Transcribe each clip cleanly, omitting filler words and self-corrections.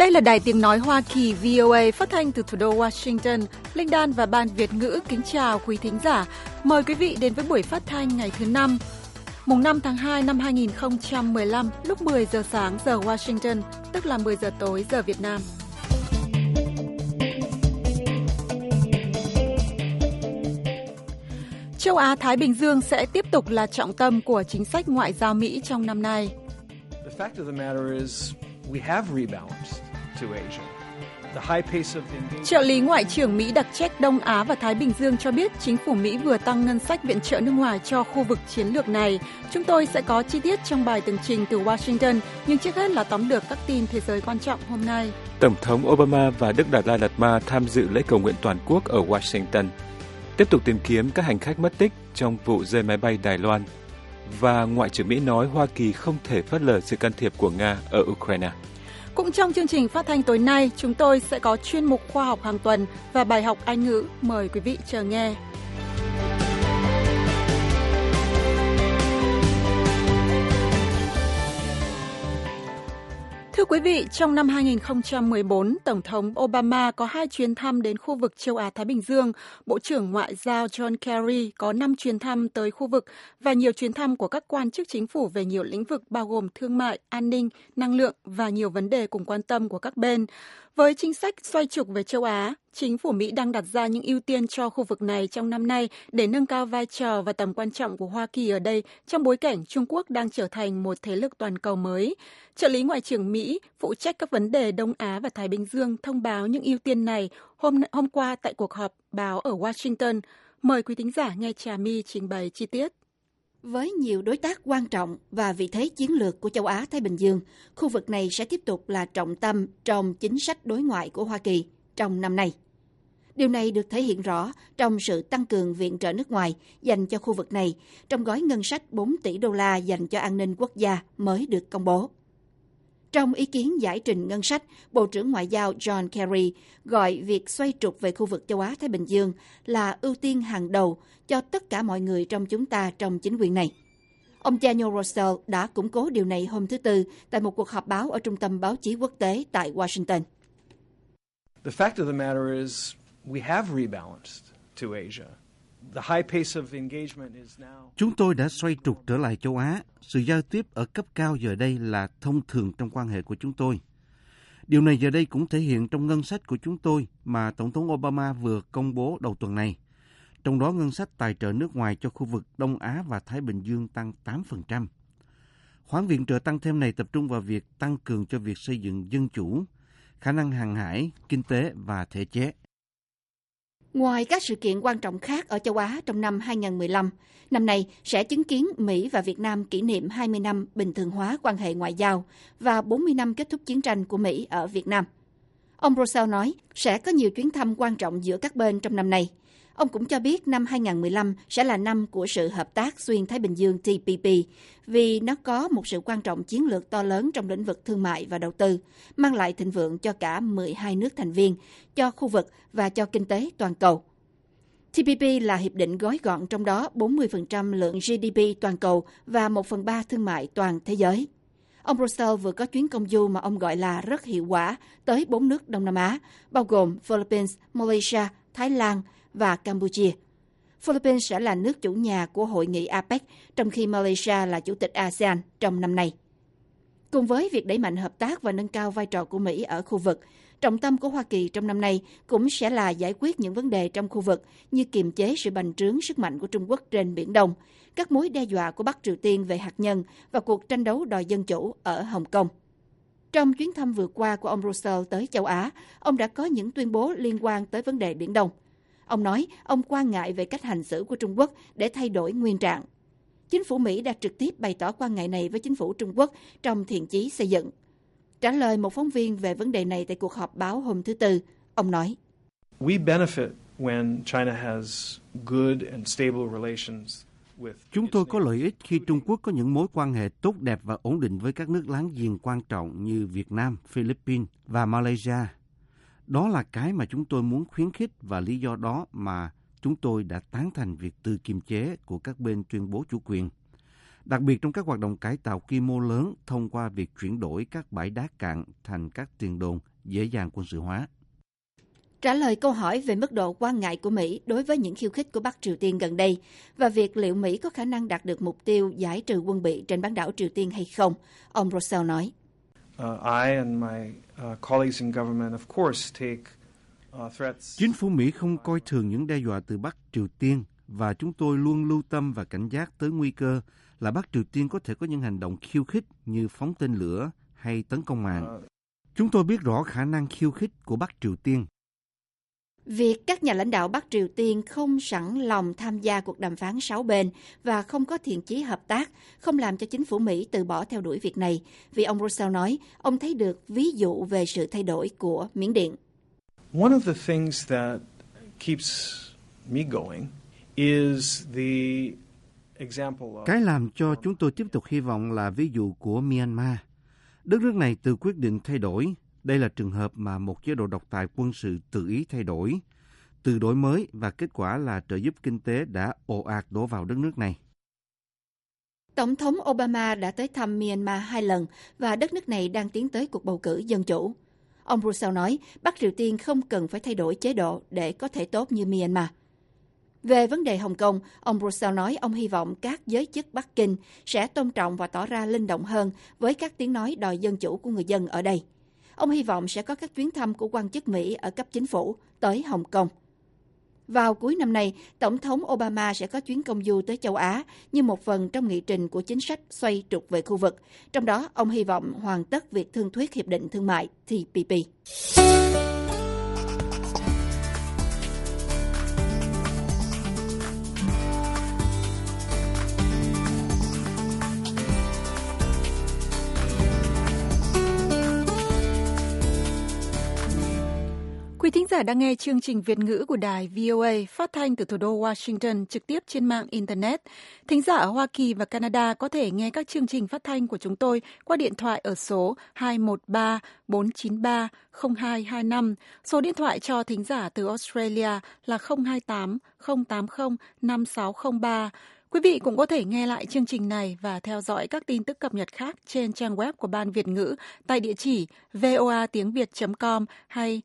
Đây là Đài Tiếng Nói Hoa Kỳ VOA phát thanh từ thủ đô Washington. Linh Đan và Ban Việt ngữ kính chào quý thính giả. Mời quý vị đến với buổi phát thanh ngày thứ Năm, mùng 5 tháng 2 năm 2015, lúc 10 giờ sáng giờ Washington, tức là 10 giờ tối giờ Việt Nam. Châu Á-Thái Bình Dương sẽ tiếp tục là trọng tâm của chính sách ngoại giao Mỹ trong năm nay. Trợ lý Ngoại trưởng Mỹ đặc trách Đông Á và Thái Bình Dương cho biết chính phủ Mỹ vừa tăng ngân sách viện trợ nước ngoài cho khu vực chiến lược này. Chúng tôi sẽ có chi tiết trong bài tường trình từ Washington, nhưng trước hết là tóm lược các tin thế giới quan trọng hôm nay. Tổng thống Obama và Đức Đạt Lai Lạt Ma tham dự lễ cầu nguyện toàn quốc ở Washington. Tiếp tục tìm kiếm các hành khách mất tích trong vụ rơi máy bay Đài Loan. Và Ngoại trưởng Mỹ nói Hoa Kỳ không thể phớt lờ sự can thiệp của Nga ở Ukraine. Cũng trong chương trình phát thanh tối nay, chúng tôi sẽ có chuyên mục khoa học hàng tuần và bài học Anh ngữ. Mời quý vị chờ nghe. Thưa quý vị, trong năm 2014, Tổng thống Obama có 2 chuyến thăm đến khu vực châu Á-Thái Bình Dương, Bộ trưởng Ngoại giao John Kerry có 5 chuyến thăm tới khu vực và nhiều chuyến thăm của các quan chức chính phủ về nhiều lĩnh vực bao gồm thương mại, an ninh, năng lượng và nhiều vấn đề cùng quan tâm của các bên. Với chính sách xoay trục về châu Á, chính phủ Mỹ đang đặt ra những ưu tiên cho khu vực này trong năm nay để nâng cao vai trò và tầm quan trọng của Hoa Kỳ ở đây trong bối cảnh Trung Quốc đang trở thành một thế lực toàn cầu mới. Trợ lý Ngoại trưởng Mỹ phụ trách các vấn đề Đông Á và Thái Bình Dương thông báo những ưu tiên này hôm qua tại cuộc họp báo ở Washington. Mời quý thính giả nghe Trà My trình bày chi tiết. Với nhiều đối tác quan trọng và vị thế chiến lược của châu Á-Thái Bình Dương, khu vực này sẽ tiếp tục là trọng tâm trong chính sách đối ngoại của Hoa Kỳ trong năm nay. Điều này được thể hiện rõ trong sự tăng cường viện trợ nước ngoài dành cho khu vực này trong gói ngân sách 4 tỷ đô la dành cho an ninh quốc gia mới được công bố. Trong ý kiến giải trình ngân sách, Bộ trưởng Ngoại giao John Kerry gọi việc xoay trục về khu vực châu Á-Thái Bình Dương là ưu tiên hàng đầu cho tất cả mọi người trong chúng ta trong chính quyền này. Ông Daniel Russell đã củng cố điều này hôm thứ Tư tại một cuộc họp báo ở Trung tâm Báo chí Quốc tế tại Washington. The fact of the matter is we have rebalanced to Asia. Chúng tôi đã xoay trục trở lại châu Á. Sự giao tiếp ở cấp cao giờ đây là thông thường trong quan hệ của chúng tôi. Điều này giờ đây cũng thể hiện trong ngân sách của chúng tôi mà Tổng thống Obama vừa công bố đầu tuần này. Trong đó ngân sách tài trợ nước ngoài cho khu vực Đông Á và Thái Bình Dương tăng 8%. Khoản viện trợ tăng thêm này tập trung vào việc tăng cường cho việc xây dựng dân chủ, khả năng hàng hải, kinh tế và thể chế. Ngoài các sự kiện quan trọng khác ở châu Á trong năm 2015, năm nay sẽ chứng kiến Mỹ và Việt Nam kỷ niệm 20 năm bình thường hóa quan hệ ngoại giao và 40 năm kết thúc chiến tranh của Mỹ ở Việt Nam. Ông Russell nói sẽ có nhiều chuyến thăm quan trọng giữa các bên trong năm nay. Ông cũng cho biết năm 2015 sẽ là năm của sự hợp tác xuyên Thái Bình Dương TPP vì nó có một sự quan trọng chiến lược to lớn trong lĩnh vực thương mại và đầu tư, mang lại thịnh vượng cho cả 12 nước thành viên, cho khu vực và cho kinh tế toàn cầu. TPP là hiệp định gói gọn trong đó 40% lượng GDP toàn cầu và 1/3 thương mại toàn thế giới. Ông Russell vừa có chuyến công du mà ông gọi là rất hiệu quả tới 4 nước Đông Nam Á, bao gồm Philippines, Malaysia, Thái Lan và Campuchia. Philippines sẽ là nước chủ nhà của hội nghị APEC, trong khi Malaysia là chủ tịch ASEAN trong năm nay. Cùng với việc đẩy mạnh hợp tác và nâng cao vai trò của Mỹ ở khu vực, trọng tâm của Hoa Kỳ trong năm nay cũng sẽ là giải quyết những vấn đề trong khu vực như kiềm chế sự bành trướng sức mạnh của Trung Quốc trên Biển Đông, các mối đe dọa của Bắc Triều Tiên về hạt nhân và cuộc tranh đấu đòi dân chủ ở Hồng Kông. Trong chuyến thăm vừa qua của ông Russell tới châu Á, ông đã có những tuyên bố liên quan tới vấn đề Biển Đông. Ông nói ông quan ngại về cách hành xử của Trung Quốc để thay đổi nguyên trạng. Chính phủ Mỹ đã trực tiếp bày tỏ quan ngại này với chính phủ Trung Quốc trong thiện chí xây dựng. Trả lời một phóng viên về vấn đề này tại cuộc họp báo hôm thứ Tư, ông nói: We benefit when China has good and stable relations with. Chúng tôi có lợi ích khi Trung Quốc có những mối quan hệ tốt đẹp và ổn định với các nước láng giềng quan trọng như Việt Nam, Philippines và Malaysia. Đó là cái mà chúng tôi muốn khuyến khích và lý do đó mà chúng tôi đã tán thành việc tự kiềm chế của các bên tuyên bố chủ quyền. Đặc biệt trong các hoạt động cải tạo quy mô lớn thông qua việc chuyển đổi các bãi đá cạn thành các tiền đồn dễ dàng quân sự hóa. Trả lời câu hỏi về mức độ quan ngại của Mỹ đối với những khiêu khích của Bắc Triều Tiên gần đây và việc liệu Mỹ có khả năng đạt được mục tiêu giải trừ quân bị trên bán đảo Triều Tiên hay không, ông Rossell nói. I and my colleagues in government, of course, take threats. Chính phủ Mỹ không coi thường những đe dọa từ Bắc Triều Tiên và chúng tôi luôn lưu tâm và cảnh giác tới nguy cơ là Bắc Triều Tiên có thể có những hành động khiêu khích như phóng tên lửa hay tấn công mạng. Chúng tôi biết rõ khả năng khiêu khích của Bắc Triều Tiên. Việc các nhà lãnh đạo Bắc Triều Tiên không sẵn lòng tham gia cuộc đàm phán 6 bên và không có thiện chí hợp tác không làm cho chính phủ Mỹ từ bỏ theo đuổi việc này, vì ông Rossell nói ông thấy được ví dụ về sự thay đổi của Miến Điện. One of the things that keeps me going is the example of... Cái làm cho chúng tôi tiếp tục hy vọng là ví dụ của Myanmar. Đất nước này tự quyết định thay đổi. Đây là trường hợp mà một chế độ độc tài quân sự tự ý thay đổi, từ đổi mới và kết quả là trợ giúp kinh tế đã ồ ạt đổ vào đất nước này. Tổng thống Obama đã tới thăm Myanmar 2 lần và đất nước này đang tiến tới cuộc bầu cử dân chủ. Ông Rossell nói Bắc Triều Tiên không cần phải thay đổi chế độ để có thể tốt như Myanmar. Về vấn đề Hồng Kông, ông Rossell nói ông hy vọng các giới chức Bắc Kinh sẽ tôn trọng và tỏ ra linh động hơn với các tiếng nói đòi dân chủ của người dân ở đây. Ông hy vọng sẽ có các chuyến thăm của quan chức Mỹ ở cấp chính phủ tới Hồng Kông. Vào cuối năm nay, Tổng thống Obama sẽ có chuyến công du tới châu Á như một phần trong nghị trình của chính sách xoay trục về khu vực. Trong đó, ông hy vọng hoàn tất việc thương thuyết Hiệp định Thương mại TPP. Quý thính giả đang nghe chương trình Việt ngữ của đài VOA phát thanh từ thủ đô Washington trực tiếp trên mạng Internet. Thính giả ở Hoa Kỳ và Canada có thể nghe các chương trình phát thanh của chúng tôi qua điện thoại ở số 213-493-0225. Số điện thoại cho thính giả từ Australia là 028-080-5603. Quý vị cũng có thể nghe lại chương trình này và theo dõi các tin tức cập nhật khác trên trang web của Ban Việt ngữ tại địa chỉ voatiengviet.com hay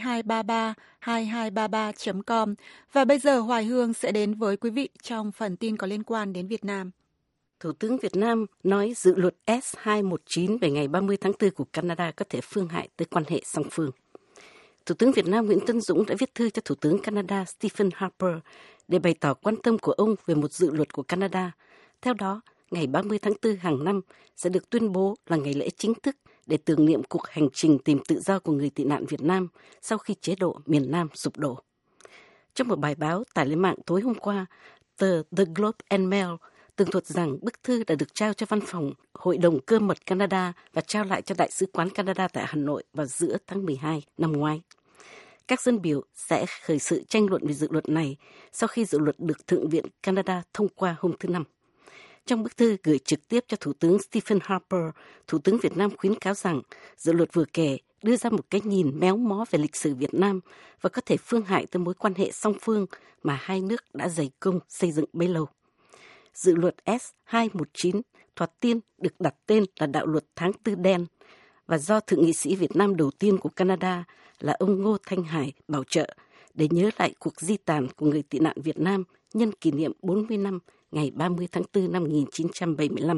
2233-2233.com. Và bây giờ Hoài Hương sẽ đến với quý vị trong phần tin có liên quan đến Việt Nam. Thủ tướng Việt Nam nói dự luật S-219 về ngày 30 tháng 4 của Canada có thể phương hại tới quan hệ song phương. Thủ tướng Việt Nam Nguyễn Tấn Dũng đã viết thư cho Thủ tướng Canada Stephen Harper để bày tỏ quan tâm của ông về một dự luật của Canada. Theo đó, ngày 30 tháng 4 hàng năm sẽ được tuyên bố là ngày lễ chính thức để tưởng niệm cuộc hành trình tìm tự do của người tị nạn Việt Nam sau khi chế độ miền Nam sụp đổ. Trong một bài báo tải lên mạng tối hôm qua, tờ The Globe and Mail tường thuật rằng bức thư đã được trao cho văn phòng Hội đồng Cơ mật Canada và trao lại cho Đại sứ quán Canada tại Hà Nội vào giữa tháng 12 năm ngoái. Các dân biểu sẽ khởi sự tranh luận về dự luật này sau khi dự luật được Thượng viện Canada thông qua hôm thứ Năm. Trong bức thư gửi trực tiếp cho Thủ tướng Stephen Harper, Thủ tướng Việt Nam khuyến cáo rằng dự luật vừa kể đưa ra một cái nhìn méo mó về lịch sử Việt Nam và có thể phương hại tới mối quan hệ song phương mà hai nước đã dày công xây dựng bấy lâu. Dự luật S-219 thoạt tiên được đặt tên là Đạo luật tháng Tư đen và do Thượng nghị sĩ Việt Nam đầu tiên của Canada là ông Ngô Thanh Hải bảo trợ để nhớ lại cuộc di tản của người tị nạn Việt Nam nhân kỷ niệm 40 năm ngày 30 tháng 4 năm 1975.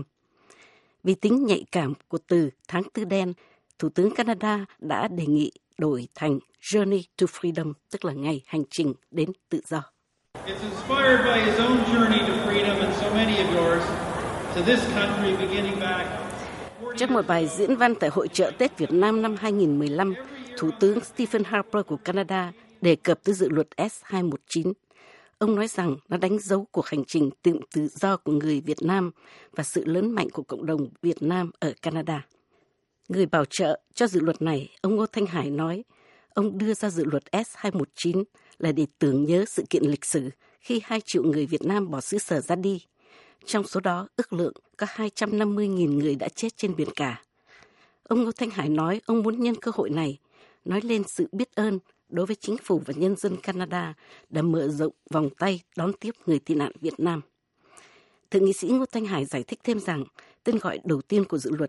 Vì tính nhạy cảm của từ tháng Tư đen, Thủ tướng Canada đã đề nghị đổi thành Journey to Freedom, tức là ngày hành trình đến tự do. It's inspired by his own journey to freedom and so many of yours to this country beginning back. Trong một bài diễn văn tại Hội chợ Tết Việt Nam năm 2015, Thủ tướng Stephen Harper của Canada đề cập tới dự luật S-219. Ông nói rằng nó đánh dấu cuộc hành trình tìm tự do của người Việt Nam và sự lớn mạnh của cộng đồng Việt Nam ở Canada. Người bảo trợ cho dự luật này, ông Ngô Thanh Hải nói, ông đưa ra dự luật S-219 là để tưởng nhớ sự kiện lịch sử khi 2 triệu người Việt Nam bỏ xứ sở ra đi. Trong số đó, ước lượng có 250.000 người đã chết trên biển cả. Ông Ngô Thanh Hải nói ông muốn nhân cơ hội này nói lên sự biết ơn đối với chính phủ và nhân dân Canada đã mở rộng vòng tay đón tiếp người tị nạn Việt Nam. Thượng nghị sĩ Ngô Thanh Hải giải thích thêm rằng tên gọi đầu tiên của dự luật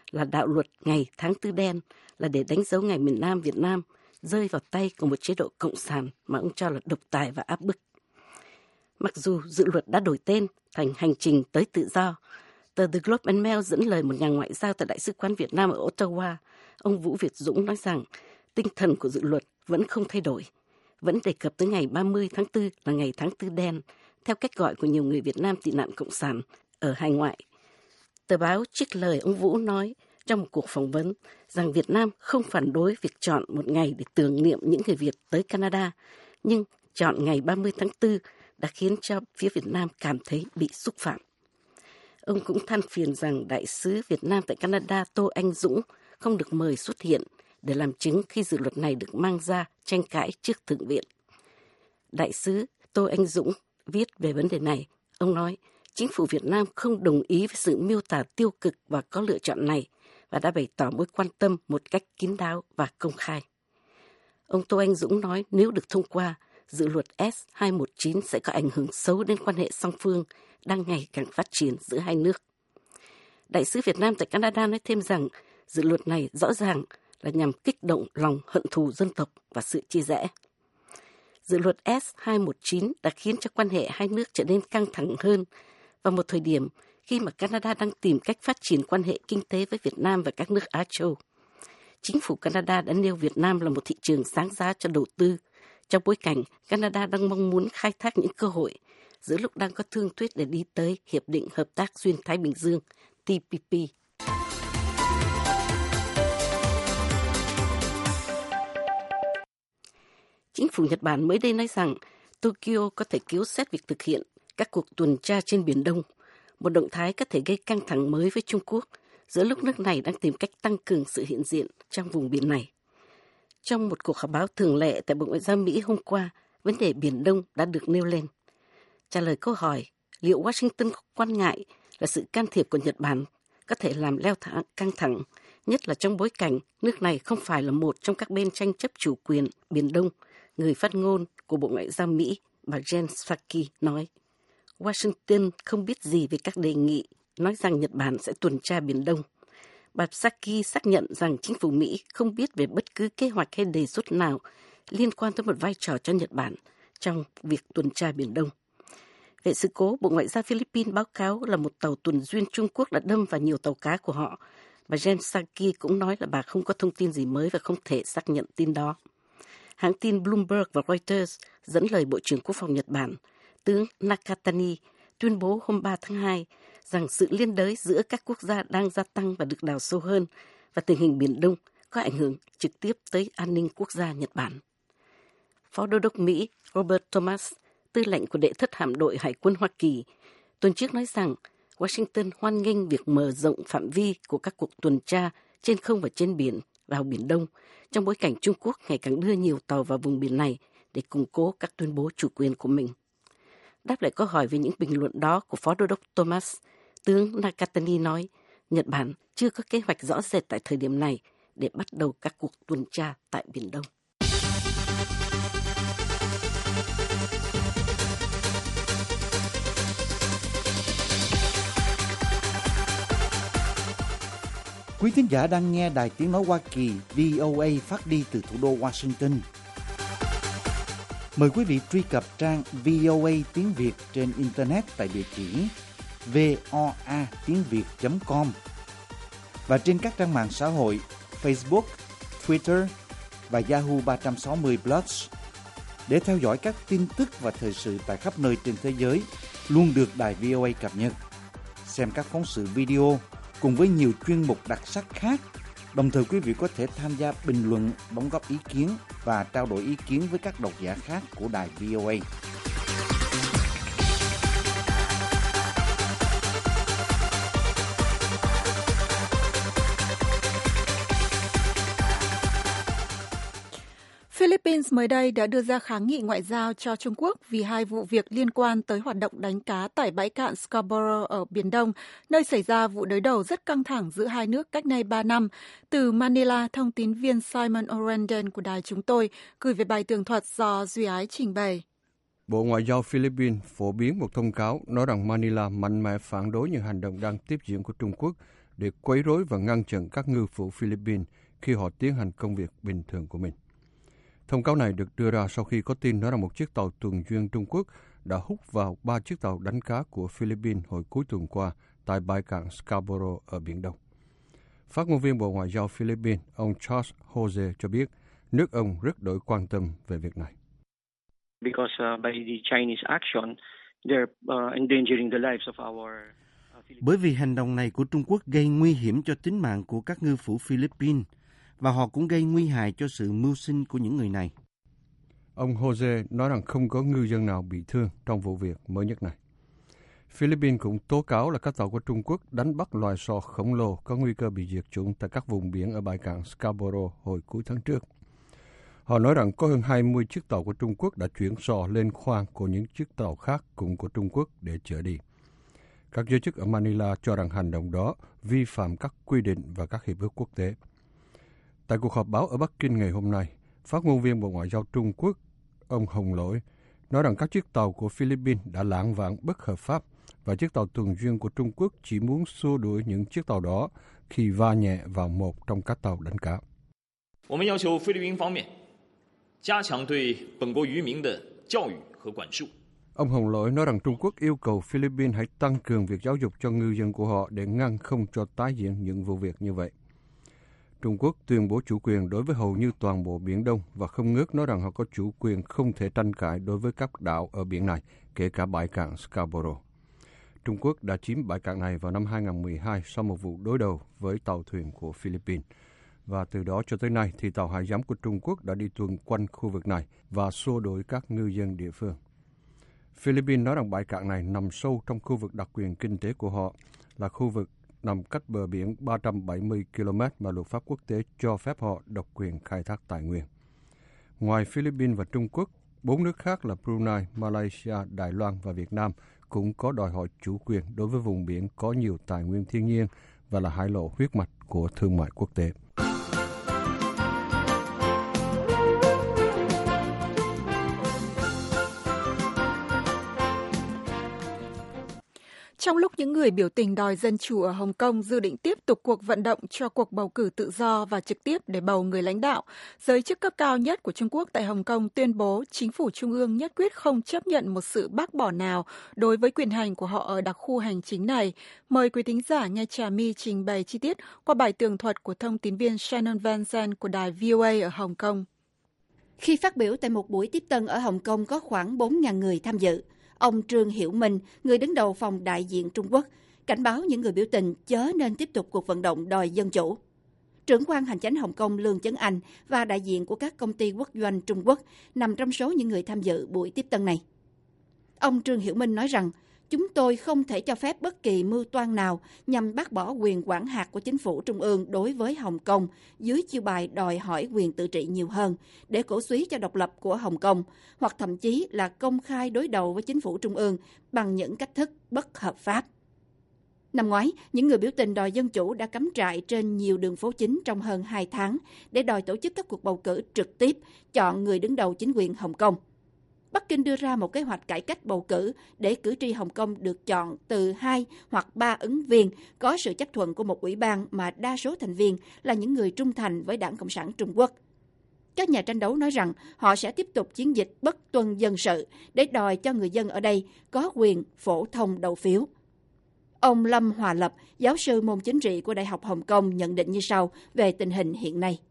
là đạo luật ngày tháng tư đen, là để đánh dấu ngày miền Nam Việt Nam rơi vào tay của một chế độ cộng sản mà ông cho là độc tài và áp bức. Mặc dù dự luật đã đổi tên thành Hành trình tới tự do, tờ The Globe and Mail dẫn lời một nhà ngoại giao tại Đại sứ quán Việt Nam ở Ottawa, ông Vũ Việt Dũng nói rằng tinh thần của dự luật vẫn không thay đổi, vẫn đề cập tới ngày 30 tháng 4 là ngày tháng tư đen, theo cách gọi của nhiều người Việt Nam tị nạn cộng sản ở hải ngoại. Tờ báo trích lời ông Vũ nói trong một cuộc phỏng vấn rằng Việt Nam không phản đối việc chọn một ngày để tưởng niệm những người Việt tới Canada, nhưng chọn ngày 30 tháng 4 đã khiến cho phía Việt Nam cảm thấy bị xúc phạm. Ông cũng than phiền rằng Đại sứ Việt Nam tại Canada Tô Anh Dũng không được mời xuất hiện để làm chứng khi dự luật này được mang ra tranh cãi trước Thượng viện. Đại sứ Tô Anh Dũng viết về vấn đề này. Ông nói, chính phủ Việt Nam không đồng ý với sự miêu tả tiêu cực và có lựa chọn này và đã bày tỏ mối quan tâm một cách kín đáo và công khai. Ông Tô Anh Dũng nói nếu được thông qua, dự luật S219 sẽ có ảnh hưởng xấu đến quan hệ song phương đang ngày càng phát triển giữa hai nước. Đại sứ Việt Nam tại Canada nói thêm rằng dự luật này rõ ràng là nhằm kích động lòng hận thù dân tộc và sự chia rẽ. Dự luật S219 đã khiến cho quan hệ hai nước trở nên căng thẳng hơn vào một thời điểm khi mà Canada đang tìm cách phát triển quan hệ kinh tế với Việt Nam và các nước Á Châu. Chính phủ Canada đã nêu Việt Nam là một thị trường sáng giá cho đầu tư, trong bối cảnh Canada đang mong muốn khai thác những cơ hội giữa lúc đang có thương thuyết để đi tới Hiệp định Hợp tác Xuyên Thái Bình Dương, TPP. Chính phủ Nhật Bản mới đây nói rằng Tokyo có thể cứu xét việc thực hiện các cuộc tuần tra trên Biển Đông, một động thái có thể gây căng thẳng mới với Trung Quốc giữa lúc nước này đang tìm cách tăng cường sự hiện diện trong vùng biển này. Trong một cuộc họp báo thường lệ tại Bộ Ngoại giao Mỹ hôm qua, vấn đề Biển Đông đã được nêu lên. Trả lời câu hỏi liệu Washington quan ngại là sự can thiệp của Nhật Bản có thể làm leo thang căng thẳng, nhất là trong bối cảnh nước này không phải là một trong các bên tranh chấp chủ quyền Biển Đông, người phát ngôn của Bộ Ngoại giao Mỹ, bà Jen Psaki nói, Washington không biết gì về các đề nghị nói rằng Nhật Bản sẽ tuần tra Biển Đông. Bà Psaki xác nhận rằng chính phủ Mỹ không biết về bất cứ kế hoạch hay đề xuất nào liên quan tới một vai trò cho Nhật Bản trong việc tuần tra Biển Đông. Về sự cố, Bộ Ngoại giao Philippines báo cáo là một tàu tuần duyên Trung Quốc đã đâm vào nhiều tàu cá của họ. Bà Jen Psaki cũng nói là bà không có thông tin gì mới và không thể xác nhận tin đó. Hãng tin Bloomberg và Reuters dẫn lời Bộ trưởng Quốc phòng Nhật Bản, tướng Nakatani, tuyên bố hôm 3 tháng 2 rằng sự liên đới giữa các quốc gia đang gia tăng và được đào sâu hơn và tình hình Biển Đông có ảnh hưởng trực tiếp tới an ninh quốc gia Nhật Bản. Phó Đô đốc Mỹ Robert Thomas, tư lệnh của Đệ thất hạm đội Hải quân Hoa Kỳ, tuần trước nói rằng Washington hoan nghênh việc mở rộng phạm vi của các cuộc tuần tra trên không và trên biển vào Biển Đông, trong bối cảnh Trung Quốc ngày càng đưa nhiều tàu vào vùng biển này để củng cố các tuyên bố chủ quyền của mình. Đáp lại câu hỏi về những bình luận đó của Phó Đô đốc Thomas, tướng Nakatani nói Nhật Bản chưa có kế hoạch rõ rệt tại thời điểm này để bắt đầu các cuộc tuần tra tại Biển Đông. Quý thính giả đang nghe Đài Tiếng Nói Hoa Kỳ VOA phát đi từ thủ đô Washington. Mời quý vị truy cập trang VOA tiếng Việt trên Internet tại địa chỉ voatiengviet.com và trên các trang mạng xã hội Facebook, Twitter và Yahoo 360 Plus để theo dõi các tin tức và thời sự tại khắp nơi trên thế giới luôn được Đài VOA cập nhật. Xem các phóng sự video cùng với nhiều chuyên mục đặc sắc khác. Đồng thời quý vị có thể tham gia bình luận, đóng góp ý kiến và trao đổi ý kiến với các độc giả khác của Đài VOA. Philippines mới đây đã đưa ra kháng nghị ngoại giao cho Trung Quốc vì hai vụ việc liên quan tới hoạt động đánh cá tại bãi cạn Scarborough ở Biển Đông, nơi xảy ra vụ đối đầu rất căng thẳng giữa hai nước cách nay 3 năm. Từ Manila, thông tín viên Simon Orenden của đài chúng tôi gửi về bài tường thuật do Duy Ái trình bày. Bộ Ngoại giao Philippines phổ biến một thông cáo nói rằng Manila mạnh mẽ phản đối những hành động đang tiếp diễn của Trung Quốc để quấy rối và ngăn chặn các ngư phủ Philippines khi họ tiến hành công việc bình thường của mình. Thông cáo này được đưa ra sau khi có tin nói rằng một chiếc tàu tuần duyên Trung Quốc đã hút vào 3 chiếc tàu đánh cá của Philippines hồi cuối tuần qua tại bãi cảng Scarborough ở Biển Đông. Phát ngôn viên Bộ Ngoại giao Philippines, ông Charles Jose cho biết nước ông rất đổi quan tâm về việc này. Because by the Chinese action, they're endangering the lives of our Bởi vì hành động này của Trung Quốc gây nguy hiểm cho tính mạng của các ngư phủ Philippines và họ cũng gây nguy hại cho sự mưu sinh của những người này. Ông Jose nói rằng không có ngư dân nào bị thương trong vụ việc mới nhất này. Philippines cũng tố cáo là các tàu của Trung Quốc đánh bắt loài sò khổng lồ có nguy cơ bị diệt chủng tại các vùng biển ở bãi cảng Scarborough hồi cuối tháng trước. Họ nói rằng có hơn 20 chiếc tàu của Trung Quốc đã chuyển sò lên khoang của những chiếc tàu khác cũng của Trung Quốc để chở đi. Các giới chức ở Manila cho rằng hành động đó vi phạm các quy định và các hiệp ước quốc tế. Tại cuộc họp báo ở Bắc Kinh ngày hôm nay, phát ngôn viên Bộ Ngoại giao Trung Quốc, ông Hồng Lỗi, nói rằng các chiếc tàu của Philippines đã lảng vảng bất hợp pháp và chiếc tàu tuần duyên của Trung Quốc chỉ muốn xua đuổi những chiếc tàu đó khi va nhẹ vào một trong các tàu đánh cá. Ông Hồng Lỗi nói rằng Trung Quốc yêu cầu Philippines hãy tăng cường việc giáo dục cho ngư dân của họ để ngăn không cho tái diễn những vụ việc như vậy. Trung Quốc tuyên bố chủ quyền đối với hầu như toàn bộ Biển Đông và không ngớt nói rằng họ có chủ quyền không thể tranh cãi đối với các đảo ở biển này, kể cả bãi cảng Scarborough. Trung Quốc đã chiếm bãi cảng này vào năm 2012 sau một vụ đối đầu với tàu thuyền của Philippines. Và từ đó cho tới nay thì tàu hải giám của Trung Quốc đã đi tuần quanh khu vực này và xua đuổi các ngư dân địa phương. Philippines nói rằng bãi cảng này nằm sâu trong khu vực đặc quyền kinh tế của họ, là khu vực nằm cách bờ biển 370 km mà luật pháp quốc tế cho phép họ độc quyền khai thác tài nguyên. Ngoài Philippines và Trung Quốc, 4 nước khác là Brunei, Malaysia, Đài Loan và Việt Nam cũng có đòi hỏi chủ quyền đối với vùng biển có nhiều tài nguyên thiên nhiên và là hải lộ huyết mạch của thương mại quốc tế. Trong lúc những người biểu tình đòi dân chủ ở Hồng Kông dự định tiếp tục cuộc vận động cho cuộc bầu cử tự do và trực tiếp để bầu người lãnh đạo, giới chức cấp cao nhất của Trung Quốc tại Hồng Kông tuyên bố chính phủ trung ương nhất quyết không chấp nhận một sự bác bỏ nào đối với quyền hành của họ ở đặc khu hành chính này. Mời quý thính giả nghe Trà My trình bày chi tiết qua bài tường thuật của thông tín viên Shannon Van Zandt của đài VOA ở Hồng Kông. Khi phát biểu tại một buổi tiếp tân ở Hồng Kông có khoảng 4.000 người tham dự, ông Trương Hiểu Minh, người đứng đầu phòng đại diện Trung Quốc, cảnh báo những người biểu tình chớ nên tiếp tục cuộc vận động đòi dân chủ. Trưởng quan hành chánh Hồng Kông Lương Chấn Anh và đại diện của các công ty quốc doanh Trung Quốc nằm trong số những người tham dự buổi tiếp tân này. Ông Trương Hiểu Minh nói rằng, chúng tôi không thể cho phép bất kỳ mưu toan nào nhằm bác bỏ quyền quản hạt của chính phủ trung ương đối với Hồng Kông dưới chiêu bài đòi hỏi quyền tự trị nhiều hơn để cổ súy cho độc lập của Hồng Kông, hoặc thậm chí là công khai đối đầu với chính phủ trung ương bằng những cách thức bất hợp pháp. Năm ngoái, những người biểu tình đòi dân chủ đã cắm trại trên nhiều đường phố chính trong hơn 2 tháng để đòi tổ chức các cuộc bầu cử trực tiếp, chọn người đứng đầu chính quyền Hồng Kông. Bắc Kinh đưa ra một kế hoạch cải cách bầu cử để cử tri Hồng Kông được chọn từ 2 hoặc 3 ứng viên có sự chấp thuận của một ủy ban mà đa số thành viên là những người trung thành với Đảng Cộng sản Trung Quốc. Các nhà tranh đấu nói rằng họ sẽ tiếp tục chiến dịch bất tuân dân sự để đòi cho người dân ở đây có quyền phổ thông đầu phiếu. Ông Lâm Hòa Lập, giáo sư môn chính trị của Đại học Hồng Kông nhận định như sau về tình hình hiện nay.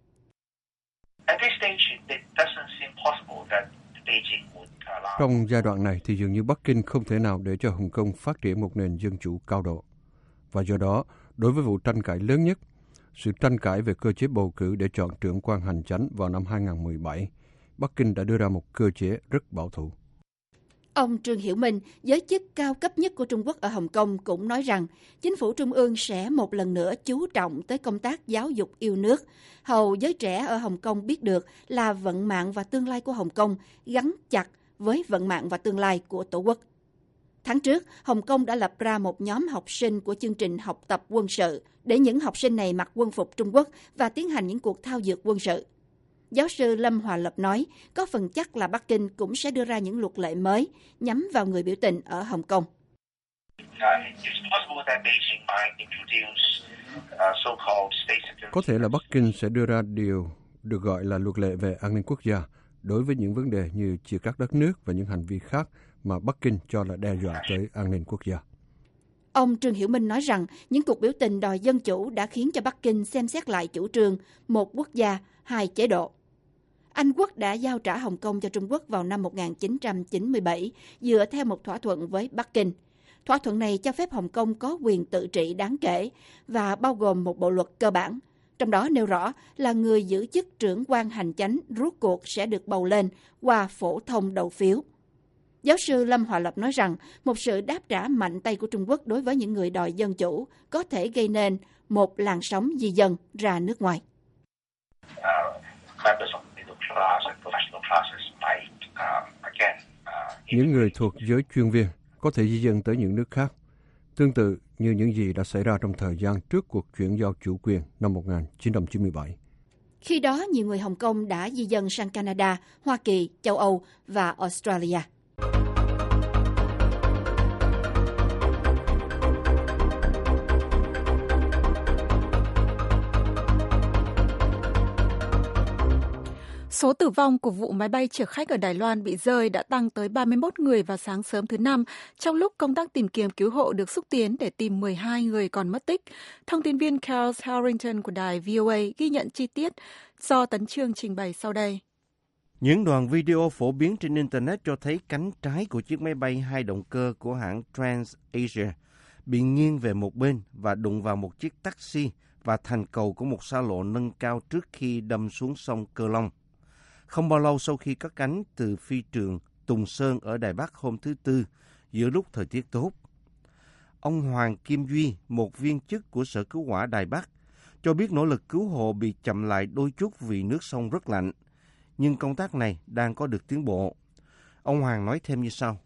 Trong giai đoạn này thì dường như Bắc Kinh không thể nào để cho Hồng Kông phát triển một nền dân chủ cao độ. Và do đó, đối với vụ tranh cãi lớn nhất, sự tranh cãi về cơ chế bầu cử để chọn trưởng quan hành chánh vào năm 2017, Bắc Kinh đã đưa ra một cơ chế rất bảo thủ. Ông Trương Hiểu Minh, giới chức cao cấp nhất của Trung Quốc ở Hồng Kông cũng nói rằng chính phủ trung ương sẽ một lần nữa chú trọng tới công tác giáo dục yêu nước. Hầu giới trẻ ở Hồng Kông biết được là vận mạng và tương lai của Hồng Kông gắn chặt với vận mạng và tương lai của Tổ quốc. Tháng trước, Hồng Kông đã lập ra một nhóm học sinh của chương trình học tập quân sự để những học sinh này mặc quân phục Trung Quốc và tiến hành những cuộc thao dượt quân sự. Giáo sư Lâm Hòa Lập nói, có phần chắc là Bắc Kinh cũng sẽ đưa ra những luật lệ mới nhắm vào người biểu tình ở Hồng Kông. Có thể là Bắc Kinh sẽ đưa ra điều được gọi là luật lệ về an ninh quốc gia đối với những vấn đề như chia cắt đất nước và những hành vi khác mà Bắc Kinh cho là đe dọa tới an ninh quốc gia. Ông Trương Hiểu Minh nói rằng những cuộc biểu tình đòi dân chủ đã khiến cho Bắc Kinh xem xét lại chủ trương một quốc gia, hai chế độ. Anh Quốc đã giao trả Hồng Kông cho Trung Quốc vào năm 1997 dựa theo một thỏa thuận với Bắc Kinh. Thỏa thuận này cho phép Hồng Kông có quyền tự trị đáng kể và bao gồm một bộ luật cơ bản. Trong đó nêu rõ là người giữ chức trưởng quan hành chánh rốt cuộc sẽ được bầu lên qua phổ thông đầu phiếu. Giáo sư Lâm Hòa Lập nói rằng một sự đáp trả mạnh tay của Trung Quốc đối với những người đòi dân chủ có thể gây nên một làn sóng di dân ra nước ngoài. Những người thuộc giới chuyên viên có thể di dân tới những nước khác, tương tự như những gì đã xảy ra trong thời gian trước cuộc chuyển giao chủ quyền năm 1997. Khi đó, nhiều người Hồng Kông đã di dân sang Canada, Hoa Kỳ, châu Âu và Australia. Số tử vong của vụ máy bay chở khách ở Đài Loan bị rơi đã tăng tới 31 người vào sáng sớm thứ Năm, trong lúc công tác tìm kiếm cứu hộ được xúc tiến để tìm 12 người còn mất tích. Thông tin viên Carl Harrington của đài VOA ghi nhận chi tiết do Tấn Chương trình bày sau đây. Những đoạn video phổ biến trên Internet cho thấy cánh trái của chiếc máy bay 2 động cơ của hãng TransAsia bị nghiêng về một bên và đụng vào một chiếc taxi và thành cầu của một xa lộ nâng cao trước khi đâm xuống sông Cơ Long. Không bao lâu sau khi cất cánh từ phi trường Tùng Sơn ở Đài Bắc hôm thứ Tư, giữa lúc thời tiết tốt. Ông Hoàng Kim Duy, một viên chức của Sở Cứu hỏa Đài Bắc, cho biết nỗ lực cứu hộ bị chậm lại đôi chút vì nước sông rất lạnh, nhưng công tác này đang có được tiến bộ. Ông Hoàng nói thêm như sau.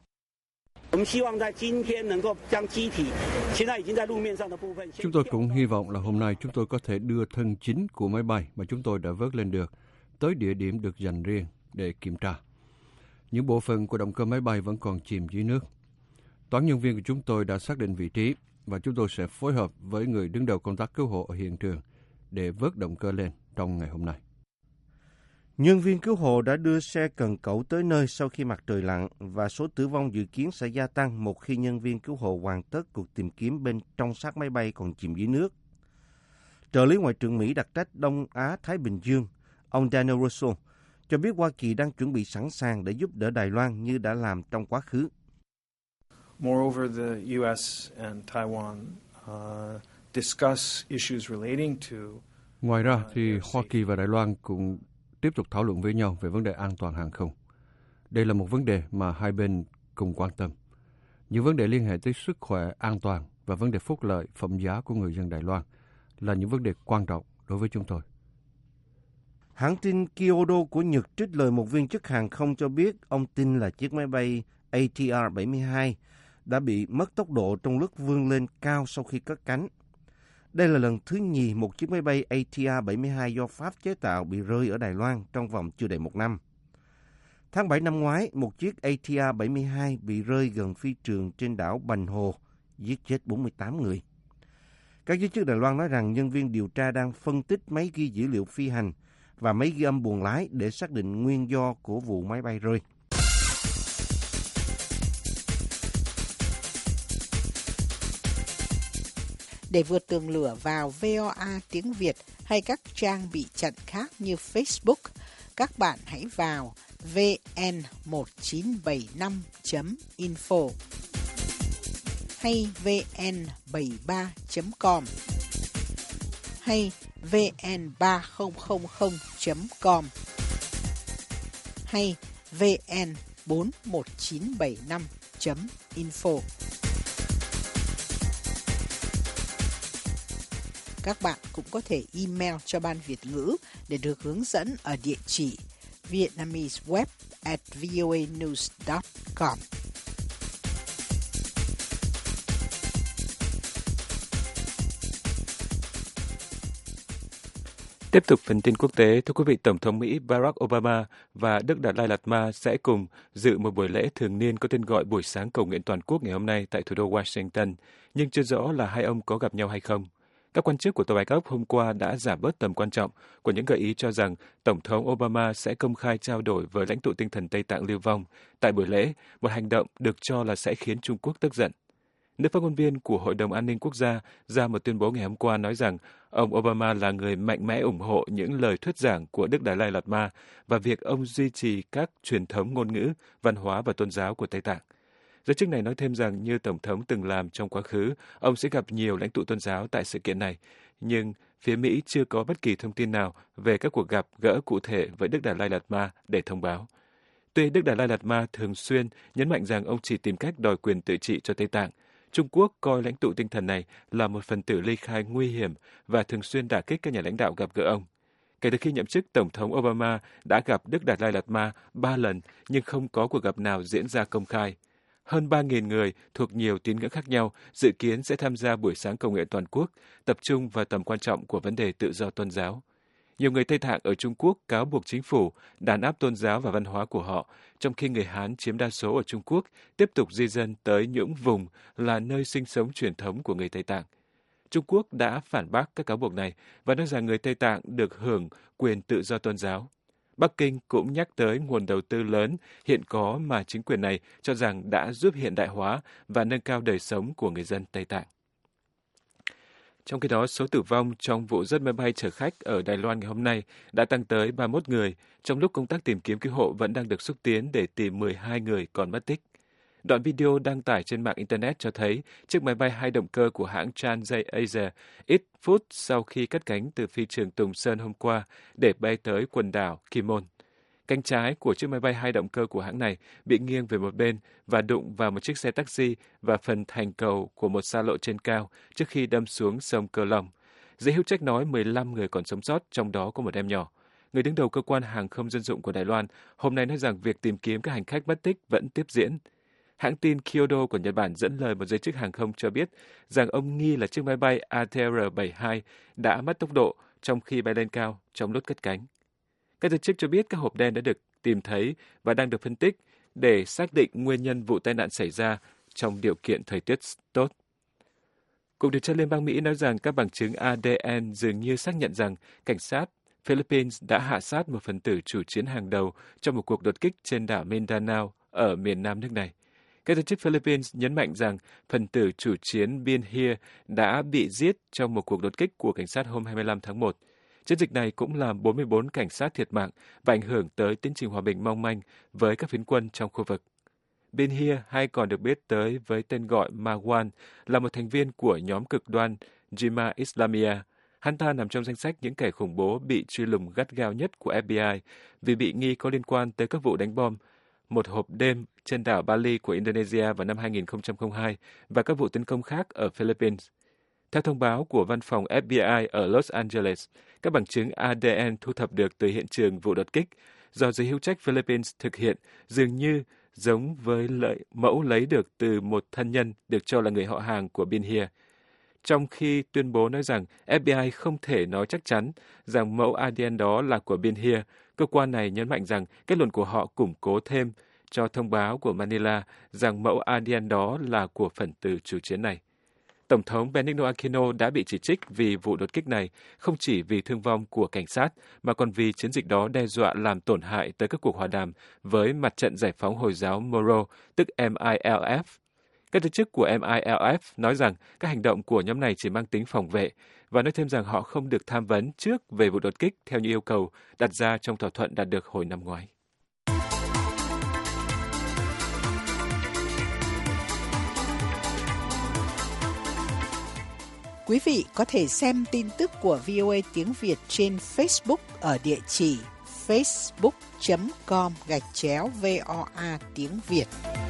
Chúng tôi cũng hy vọng là hôm nay chúng tôi có thể đưa thân chính của máy bay mà chúng tôi đã vớt lên được tới địa điểm được dành riêng để kiểm tra. Những bộ phận của động cơ máy bay vẫn còn chìm dưới nước. Toán nhân viên của chúng tôi đã xác định vị trí và chúng tôi sẽ phối hợp với người đứng đầu công tác cứu hộ ở hiện trường để vớt động cơ lên trong ngày hôm nay. Nhân viên cứu hộ đã đưa xe cần cẩu tới nơi sau khi mặt trời lặn và số tử vong dự kiến sẽ gia tăng một khi nhân viên cứu hộ hoàn tất cuộc tìm kiếm bên trong xác máy bay còn chìm dưới nước. Trợ lý Ngoại trưởng Mỹ đặc trách Đông Á-Thái Bình Dương, ông Daniel Russo, cho biết Hoa Kỳ đang chuẩn bị sẵn sàng để giúp đỡ Đài Loan như đã làm trong quá khứ. Moreover, the U.S. and Taiwan discuss issues relating to. Ngoài ra, thì Hoa Kỳ và Đài Loan cũng tiếp tục thảo luận với nhau về vấn đề an toàn hàng không. Đây là một vấn đề mà hai bên cùng quan tâm. Những vấn đề liên hệ tới sức khỏe, an toàn và vấn đề phúc lợi, phẩm giá của người dân Đài Loan là những vấn đề quan trọng đối với chúng tôi. Hãng tin Kyodo của Nhật trích lời một viên chức hàng không cho biết ông tin là chiếc máy bay ATR-72 đã bị mất tốc độ trong lúc vươn lên cao sau khi cất cánh. Đây là lần thứ nhì một chiếc máy bay ATR-72 do Pháp chế tạo bị rơi ở Đài Loan trong vòng chưa đầy một năm. Tháng 7 năm ngoái, một chiếc ATR-72 bị rơi gần phi trường trên đảo Bành Hồ, giết chết 48 người. Các giới chức Đài Loan nói rằng nhân viên điều tra đang phân tích máy ghi dữ liệu phi hành và máy ghi âm buồng lái để xác định nguyên do của vụ máy bay rơi. Để vượt tường lửa vào VOA tiếng Việt hay các trang bị chặn khác như Facebook, các bạn hãy vào vn1975.info hay vn73.com hay vn3000.com hay vn41975.info. Các bạn cũng có thể email cho Ban Việt ngữ để được hướng dẫn ở địa chỉ vietnameseweb@voanews.com. Tiếp tục phần tin quốc tế, thưa quý vị, Tổng thống Mỹ Barack Obama và Đức Đạt Lai Lạt Ma sẽ cùng dự một buổi lễ thường niên có tên gọi Buổi sáng cầu nguyện toàn quốc ngày hôm nay tại thủ đô Washington, nhưng chưa rõ là hai ông có gặp nhau hay không. Các quan chức của Tòa Bạch Ốc hôm qua đã giảm bớt tầm quan trọng của những gợi ý cho rằng Tổng thống Obama sẽ công khai trao đổi với lãnh tụ tinh thần Tây Tạng lưu vong tại buổi lễ, một hành động được cho là sẽ khiến Trung Quốc tức giận. Nữ phát ngôn viên của Hội đồng An ninh Quốc gia ra một tuyên bố ngày hôm qua nói rằng ông Obama là người mạnh mẽ ủng hộ những lời thuyết giảng của Đức Đạt Lai Lạt Ma và việc ông duy trì các truyền thống ngôn ngữ, văn hóa và tôn giáo của Tây Tạng. Giới chức này nói thêm rằng như Tổng thống từng làm trong quá khứ, ông sẽ gặp nhiều lãnh tụ tôn giáo tại sự kiện này, nhưng phía Mỹ chưa có bất kỳ thông tin nào về các cuộc gặp gỡ cụ thể với Đức Đạt Lai Lạt Ma để thông báo. Tuy Đức Đạt Lai Lạt Ma thường xuyên nhấn mạnh rằng ông chỉ tìm cách đòi quyền tự trị cho Tây Tạng, Trung Quốc coi lãnh tụ tinh thần này là một phần tử ly khai nguy hiểm và thường xuyên đả kích các nhà lãnh đạo gặp gỡ ông. Kể từ khi nhậm chức, Tổng thống Obama đã gặp Đức Đạt Lai Lạt Ma 3 lần nhưng không có cuộc gặp nào diễn ra công khai. Hơn 3.000 người thuộc nhiều tín ngưỡng khác nhau dự kiến sẽ tham gia buổi sáng cầu nguyện toàn quốc, tập trung vào tầm quan trọng của vấn đề tự do tôn giáo. Nhiều người Tây Tạng ở Trung Quốc cáo buộc chính phủ đàn áp tôn giáo và văn hóa của họ, trong khi người Hán chiếm đa số ở Trung Quốc tiếp tục di dân tới những vùng là nơi sinh sống truyền thống của người Tây Tạng. Trung Quốc đã phản bác các cáo buộc này và nói rằng người Tây Tạng được hưởng quyền tự do tôn giáo. Bắc Kinh cũng nhắc tới nguồn đầu tư lớn hiện có mà chính quyền này cho rằng đã giúp hiện đại hóa và nâng cao đời sống của người dân Tây Tạng. Trong khi đó, số tử vong trong vụ rớt máy bay chở khách ở Đài Loan ngày hôm nay đã tăng tới 31 người, trong lúc công tác tìm kiếm cứu hộ vẫn đang được xúc tiến để tìm 12 người còn mất tích. Đoạn video đăng tải trên mạng Internet cho thấy chiếc máy bay 2 động cơ của hãng Transay Asia ít phút sau khi cất cánh từ phi trường Tùng Sơn hôm qua để bay tới quần đảo Kimon. Cánh trái của chiếc máy bay 2 động cơ của hãng này bị nghiêng về một bên và đụng vào một chiếc xe taxi và phần thành cầu của một xa lộ trên cao trước khi đâm xuống sông Cơ Long. Giới hữu trách nói 15 người còn sống sót, trong đó có một em nhỏ. Người đứng đầu cơ quan hàng không dân dụng của Đài Loan hôm nay nói rằng việc tìm kiếm các hành khách mất tích vẫn tiếp diễn. Hãng tin Kyodo của Nhật Bản dẫn lời một giới chức hàng không cho biết rằng ông nghi là chiếc máy bay ATR-72 đã mất tốc độ trong khi bay lên cao trong lúc cất cánh. Các giới chức cho biết các hộp đen đã được tìm thấy và đang được phân tích để xác định nguyên nhân vụ tai nạn xảy ra trong điều kiện thời tiết tốt. Cục điều tra Liên bang Mỹ nói rằng các bằng chứng ADN dường như xác nhận rằng cảnh sát Philippines đã hạ sát một phần tử chủ chiến hàng đầu trong một cuộc đột kích trên đảo Mindanao ở miền nam nước này. Các giới chức Philippines nhấn mạnh rằng phần tử chủ chiến Bin Hia đã bị giết trong một cuộc đột kích của cảnh sát hôm 25 tháng 1. Chiến dịch này cũng làm 44 cảnh sát thiệt mạng và ảnh hưởng tới tiến trình hòa bình mong manh với các phiến quân trong khu vực. Bin Hia, hay còn được biết tới với tên gọi Marwan, là một thành viên của nhóm cực đoan Jemaah Islamiyah. Hắn ta nằm trong danh sách những kẻ khủng bố bị truy lùng gắt gao nhất của FBI vì bị nghi có liên quan tới các vụ đánh bom một hộp đêm trên đảo Bali của Indonesia vào năm 2002 và các vụ tấn công khác ở Philippines. Theo thông báo của văn phòng FBI ở Los Angeles, các bằng chứng ADN thu thập được từ hiện trường vụ đột kích do giới hữu trách Philippines thực hiện dường như giống với mẫu lấy được từ một thân nhân được cho là người họ hàng của Bin Hia. Trong khi tuyên bố nói rằng FBI không thể nói chắc chắn rằng mẫu ADN đó là của Bin Hia, cơ quan này nhấn mạnh rằng kết luận của họ củng cố thêm cho thông báo của Manila rằng mẫu ADN đó là của phần tử chủ chiến này. Tổng thống Benigno Aquino đã bị chỉ trích vì vụ đột kích này, không chỉ vì thương vong của cảnh sát, mà còn vì chiến dịch đó đe dọa làm tổn hại tới các cuộc hòa đàm với Mặt trận Giải phóng Hồi giáo Moro, tức MILF. Các giới chức của MILF nói rằng các hành động của nhóm này chỉ mang tính phòng vệ và nói thêm rằng họ không được tham vấn trước về vụ đột kích theo như yêu cầu đặt ra trong thỏa thuận đạt được hồi năm ngoái. Quý vị có thể xem tin tức của VOA tiếng Việt trên Facebook ở địa chỉ facebook.com/VOA tiếng Việt.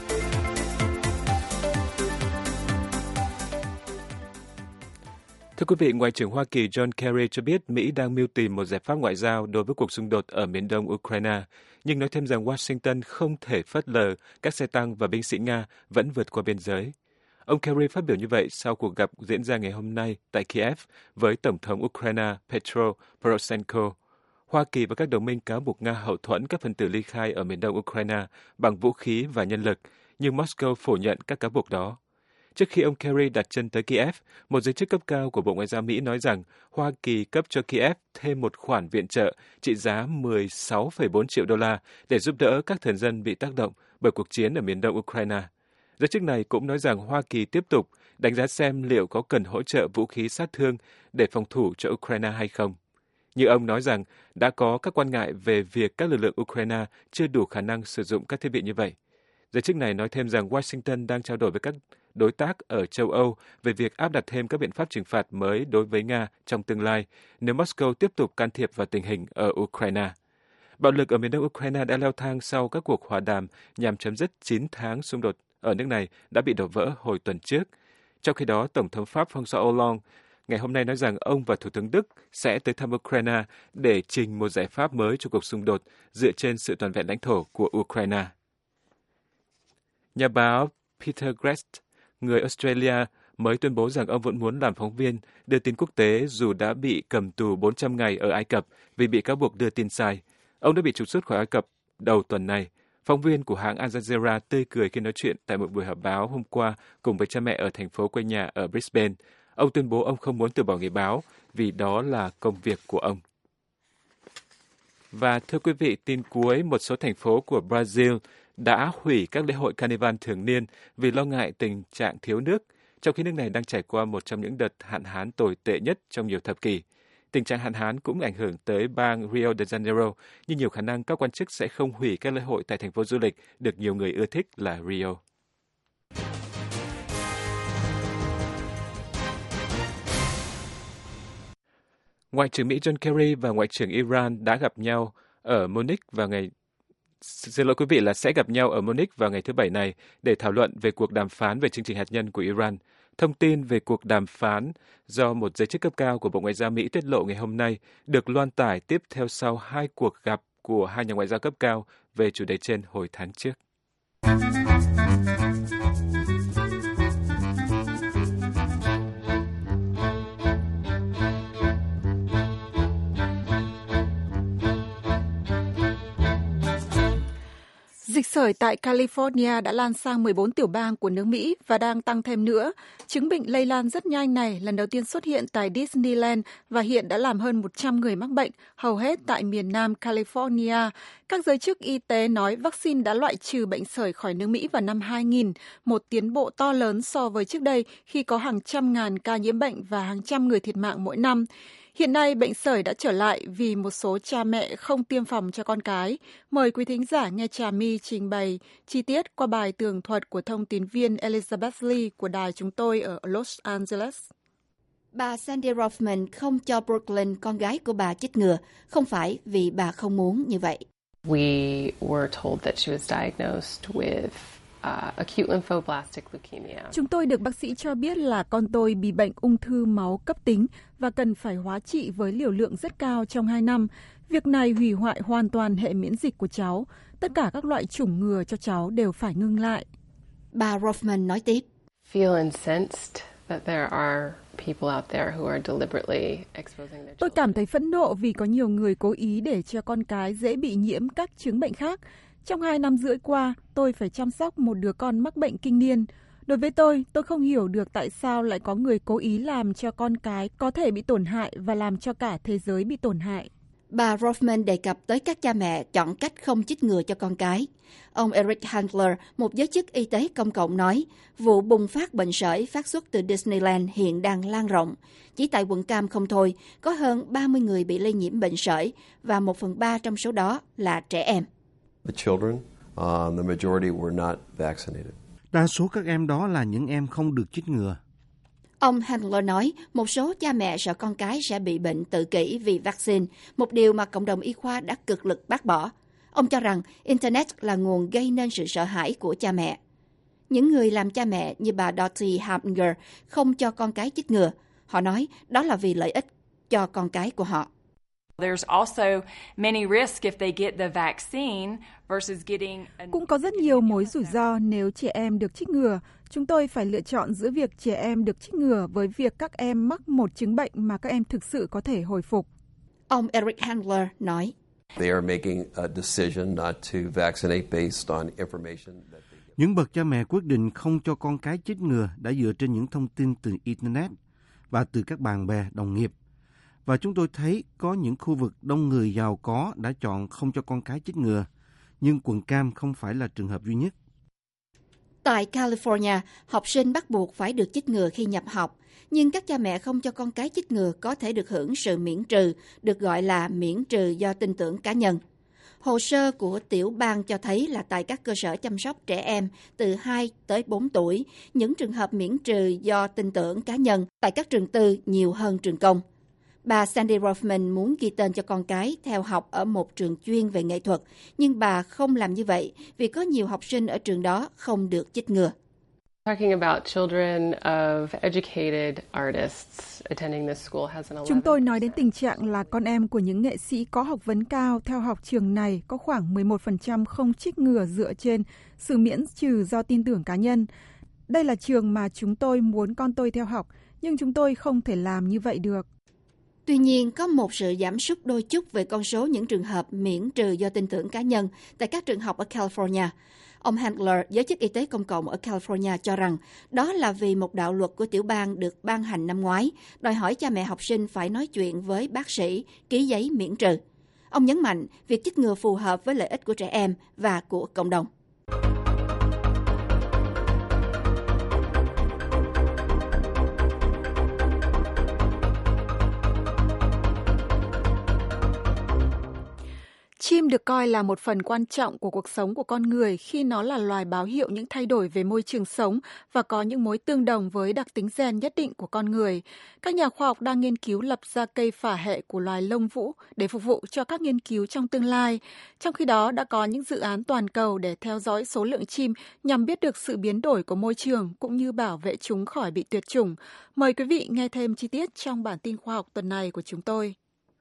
Thưa quý vị, Ngoại trưởng Hoa Kỳ John Kerry cho biết Mỹ đang mưu tìm một giải pháp ngoại giao đối với cuộc xung đột ở miền đông Ukraine, nhưng nói thêm rằng Washington không thể phớt lờ các xe tăng và binh sĩ Nga vẫn vượt qua biên giới. Ông Kerry phát biểu như vậy sau cuộc gặp diễn ra ngày hôm nay tại Kiev với Tổng thống Ukraine Petro Poroshenko. Hoa Kỳ và các đồng minh cáo buộc Nga hậu thuẫn các phần tử ly khai ở miền đông Ukraine bằng vũ khí và nhân lực, nhưng Moscow phủ nhận các cáo buộc đó. Trước khi ông Kerry đặt chân tới Kiev, một giới chức cấp cao của Bộ Ngoại giao Mỹ nói rằng Hoa Kỳ cấp cho Kiev thêm một khoản viện trợ trị giá 16,4 triệu đô la để giúp đỡ các thường dân bị tác động bởi cuộc chiến ở miền đông Ukraine. Giới chức này cũng nói rằng Hoa Kỳ tiếp tục đánh giá xem liệu có cần hỗ trợ vũ khí sát thương để phòng thủ cho Ukraine hay không. Nhưng ông nói rằng đã có các quan ngại về việc các lực lượng Ukraine chưa đủ khả năng sử dụng các thiết bị như vậy. Giới chức này nói thêm rằng Washington đang trao đổi với các đối tác ở châu Âu về việc áp đặt thêm các biện pháp trừng phạt mới đối với Nga trong tương lai nếu Moscow tiếp tục can thiệp vào tình hình ở Ukraine. Bạo lực ở miền đông Ukraine đã leo thang sau các cuộc hòa đàm nhằm chấm dứt 9 tháng xung đột ở nước này đã bị đổ vỡ hồi tuần trước. Trong khi đó, Tổng thống Pháp François Hollande ngày hôm nay nói rằng ông và Thủ tướng Đức sẽ tới thăm Ukraine để trình một giải pháp mới cho cuộc xung đột dựa trên sự toàn vẹn lãnh thổ của Ukraine. Nhà báo Peter Grest, người Australia, mới tuyên bố rằng ông vẫn muốn làm phóng viên đưa tin quốc tế dù đã bị cầm tù 400 ngày ở Ai Cập vì bị cáo buộc đưa tin sai. Ông đã bị trục xuất khỏi Ai Cập đầu tuần này. Phóng viên của hãng Al Jazeera tươi cười khi nói chuyện tại một buổi họp báo hôm qua cùng với cha mẹ ở thành phố quê nhà ở Brisbane. Ông tuyên bố ông không muốn từ bỏ nghề báo vì đó là công việc của ông. Và thưa quý vị, tin cuối, một số thành phố của Brazil đã hủy các lễ hội Carnival thường niên vì lo ngại tình trạng thiếu nước, trong khi nước này đang trải qua một trong những đợt hạn hán tồi tệ nhất trong nhiều thập kỷ. Tình trạng hạn hán cũng ảnh hưởng tới bang Rio de Janeiro, nhưng nhiều khả năng các quan chức sẽ không hủy các lễ hội tại thành phố du lịch được nhiều người ưa thích là Rio. Ngoại trưởng Mỹ John Kerry và Ngoại trưởng Iran đã gặp nhau ở Munich vào ngày sẽ gặp nhau ở Munich vào ngày thứ Bảy này để thảo luận về cuộc đàm phán về chương trình hạt nhân của Iran. Thông tin về cuộc đàm phán do một giới chức cấp cao của Bộ Ngoại giao Mỹ tiết lộ ngày hôm nay được loan tải tiếp theo sau 2 cuộc gặp của 2 nhà ngoại giao cấp cao về chủ đề trên hồi tháng trước. Dịch sởi tại California đã lan sang 14 tiểu bang của nước Mỹ và đang tăng thêm nữa. Chứng bệnh lây lan rất nhanh này lần đầu tiên xuất hiện tại Disneyland và hiện đã làm hơn 100 người mắc bệnh, hầu hết tại miền Nam California. Các giới chức y tế nói vaccine đã loại trừ bệnh sởi khỏi nước Mỹ vào năm 2000, một tiến bộ to lớn so với trước đây khi có hàng trăm ngàn ca nhiễm bệnh và hàng trăm người thiệt mạng mỗi năm. Hiện nay, bệnh sởi đã trở lại vì một số cha mẹ không tiêm phòng cho con cái. Mời quý thính giả nghe Trà My trình bày chi tiết qua bài tường thuật của thông tín viên Elizabeth Lee của đài chúng tôi ở Los Angeles. Bà Sandy Rothman không cho Brooklyn, con gái của bà, chích ngừa, không phải vì bà không muốn như vậy. We were told that she was diagnosed with acute lymphoblastic leukemia. Chúng tôi được bác sĩ cho biết là con tôi bị bệnh ung thư máu cấp tính và cần phải hóa trị với liều lượng rất cao trong 2 năm. Việc này hủy hoại hoàn toàn hệ miễn dịch của cháu. Tất cả các loại chủng ngừa cho cháu đều phải ngưng lại. Bà Rothman nói tiếp. Feel incensed that there are people out there who are deliberately exposing their children. Tôi cảm thấy phẫn nộ vì có nhiều người cố ý để cho con cái dễ bị nhiễm các chứng bệnh khác. Trong 2 năm rưỡi qua, tôi phải chăm sóc một đứa con mắc bệnh kinh niên. Đối với tôi không hiểu được tại sao lại có người cố ý làm cho con cái có thể bị tổn hại và làm cho cả thế giới bị tổn hại. Bà Rothman đề cập tới các cha mẹ chọn cách không chích ngừa cho con cái. Ông Eric Handler, một giới chức y tế công cộng nói, vụ bùng phát bệnh sởi phát xuất từ Disneyland hiện đang lan rộng. Chỉ tại quận Cam không thôi, có hơn 30 người bị lây nhiễm bệnh sởi và 1/3 trong số đó là trẻ em. The children, the majority were not vaccinated. Đa số các em đó là những em không được chích ngừa. Ông Handler nói một số cha mẹ sợ con cái sẽ bị bệnh tự kỷ vì vaccine, một điều mà cộng đồng y khoa đã cực lực bác bỏ. Ông cho rằng Internet là nguồn gây nên sự sợ hãi của cha mẹ. Những người làm cha mẹ như bà Dottie Hamger không cho con cái chích ngừa. Họ nói đó là vì lợi ích cho con cái của họ. Cũng có rất nhiều mối rủi ro nếu trẻ em được chích ngừa. Chúng tôi phải lựa chọn giữa việc trẻ em được chích ngừa với việc các em mắc một chứng bệnh mà các em thực sự có thể hồi phục. Ông Eric Handler nói. Những bậc cha mẹ quyết định không cho con cái chích ngừa đã dựa trên những thông tin từ Internet và từ các bạn bè, đồng nghiệp. Và chúng tôi thấy có những khu vực đông người giàu có đã chọn không cho con cái chích ngừa, nhưng quận Cam không phải là trường hợp duy nhất. Tại California, học sinh bắt buộc phải được chích ngừa khi nhập học, nhưng các cha mẹ không cho con cái chích ngừa có thể được hưởng sự miễn trừ, được gọi là miễn trừ do tin tưởng cá nhân. Hồ sơ của tiểu bang cho thấy là tại các cơ sở chăm sóc trẻ em từ 2 tới 4 tuổi, những trường hợp miễn trừ do tin tưởng cá nhân tại các trường tư nhiều hơn trường công. Bà Sandy Rothman muốn ghi tên cho con cái theo học ở một trường chuyên về nghệ thuật, nhưng bà không làm như vậy vì có nhiều học sinh ở trường đó không được chích ngừa. Chúng tôi nói đến tình trạng là con em của những nghệ sĩ có học vấn cao theo học trường này có khoảng 11% không chích ngừa dựa trên sự miễn trừ do tin tưởng cá nhân. Đây là trường mà chúng tôi muốn con tôi theo học, nhưng chúng tôi không thể làm như vậy được. Tuy nhiên, có một sự giảm sút đôi chút về con số những trường hợp miễn trừ do tin tưởng cá nhân tại các trường học ở California. Ông Handler, giới chức y tế công cộng ở California cho rằng đó là vì một đạo luật của tiểu bang được ban hành năm ngoái, đòi hỏi cha mẹ học sinh phải nói chuyện với bác sĩ, ký giấy miễn trừ. Ông nhấn mạnh việc chích ngừa phù hợp với lợi ích của trẻ em và của cộng đồng. Chim được coi là một phần quan trọng của cuộc sống của con người khi nó là loài báo hiệu những thay đổi về môi trường sống và có những mối tương đồng với đặc tính gen nhất định của con người. Các nhà khoa học đang nghiên cứu lập ra cây phả hệ của loài lông vũ để phục vụ cho các nghiên cứu trong tương lai. Trong khi đó, đã có những dự án toàn cầu để theo dõi số lượng chim nhằm biết được sự biến đổi của môi trường cũng như bảo vệ chúng khỏi bị tuyệt chủng. Mời quý vị nghe thêm chi tiết trong bản tin khoa học tuần này của chúng tôi.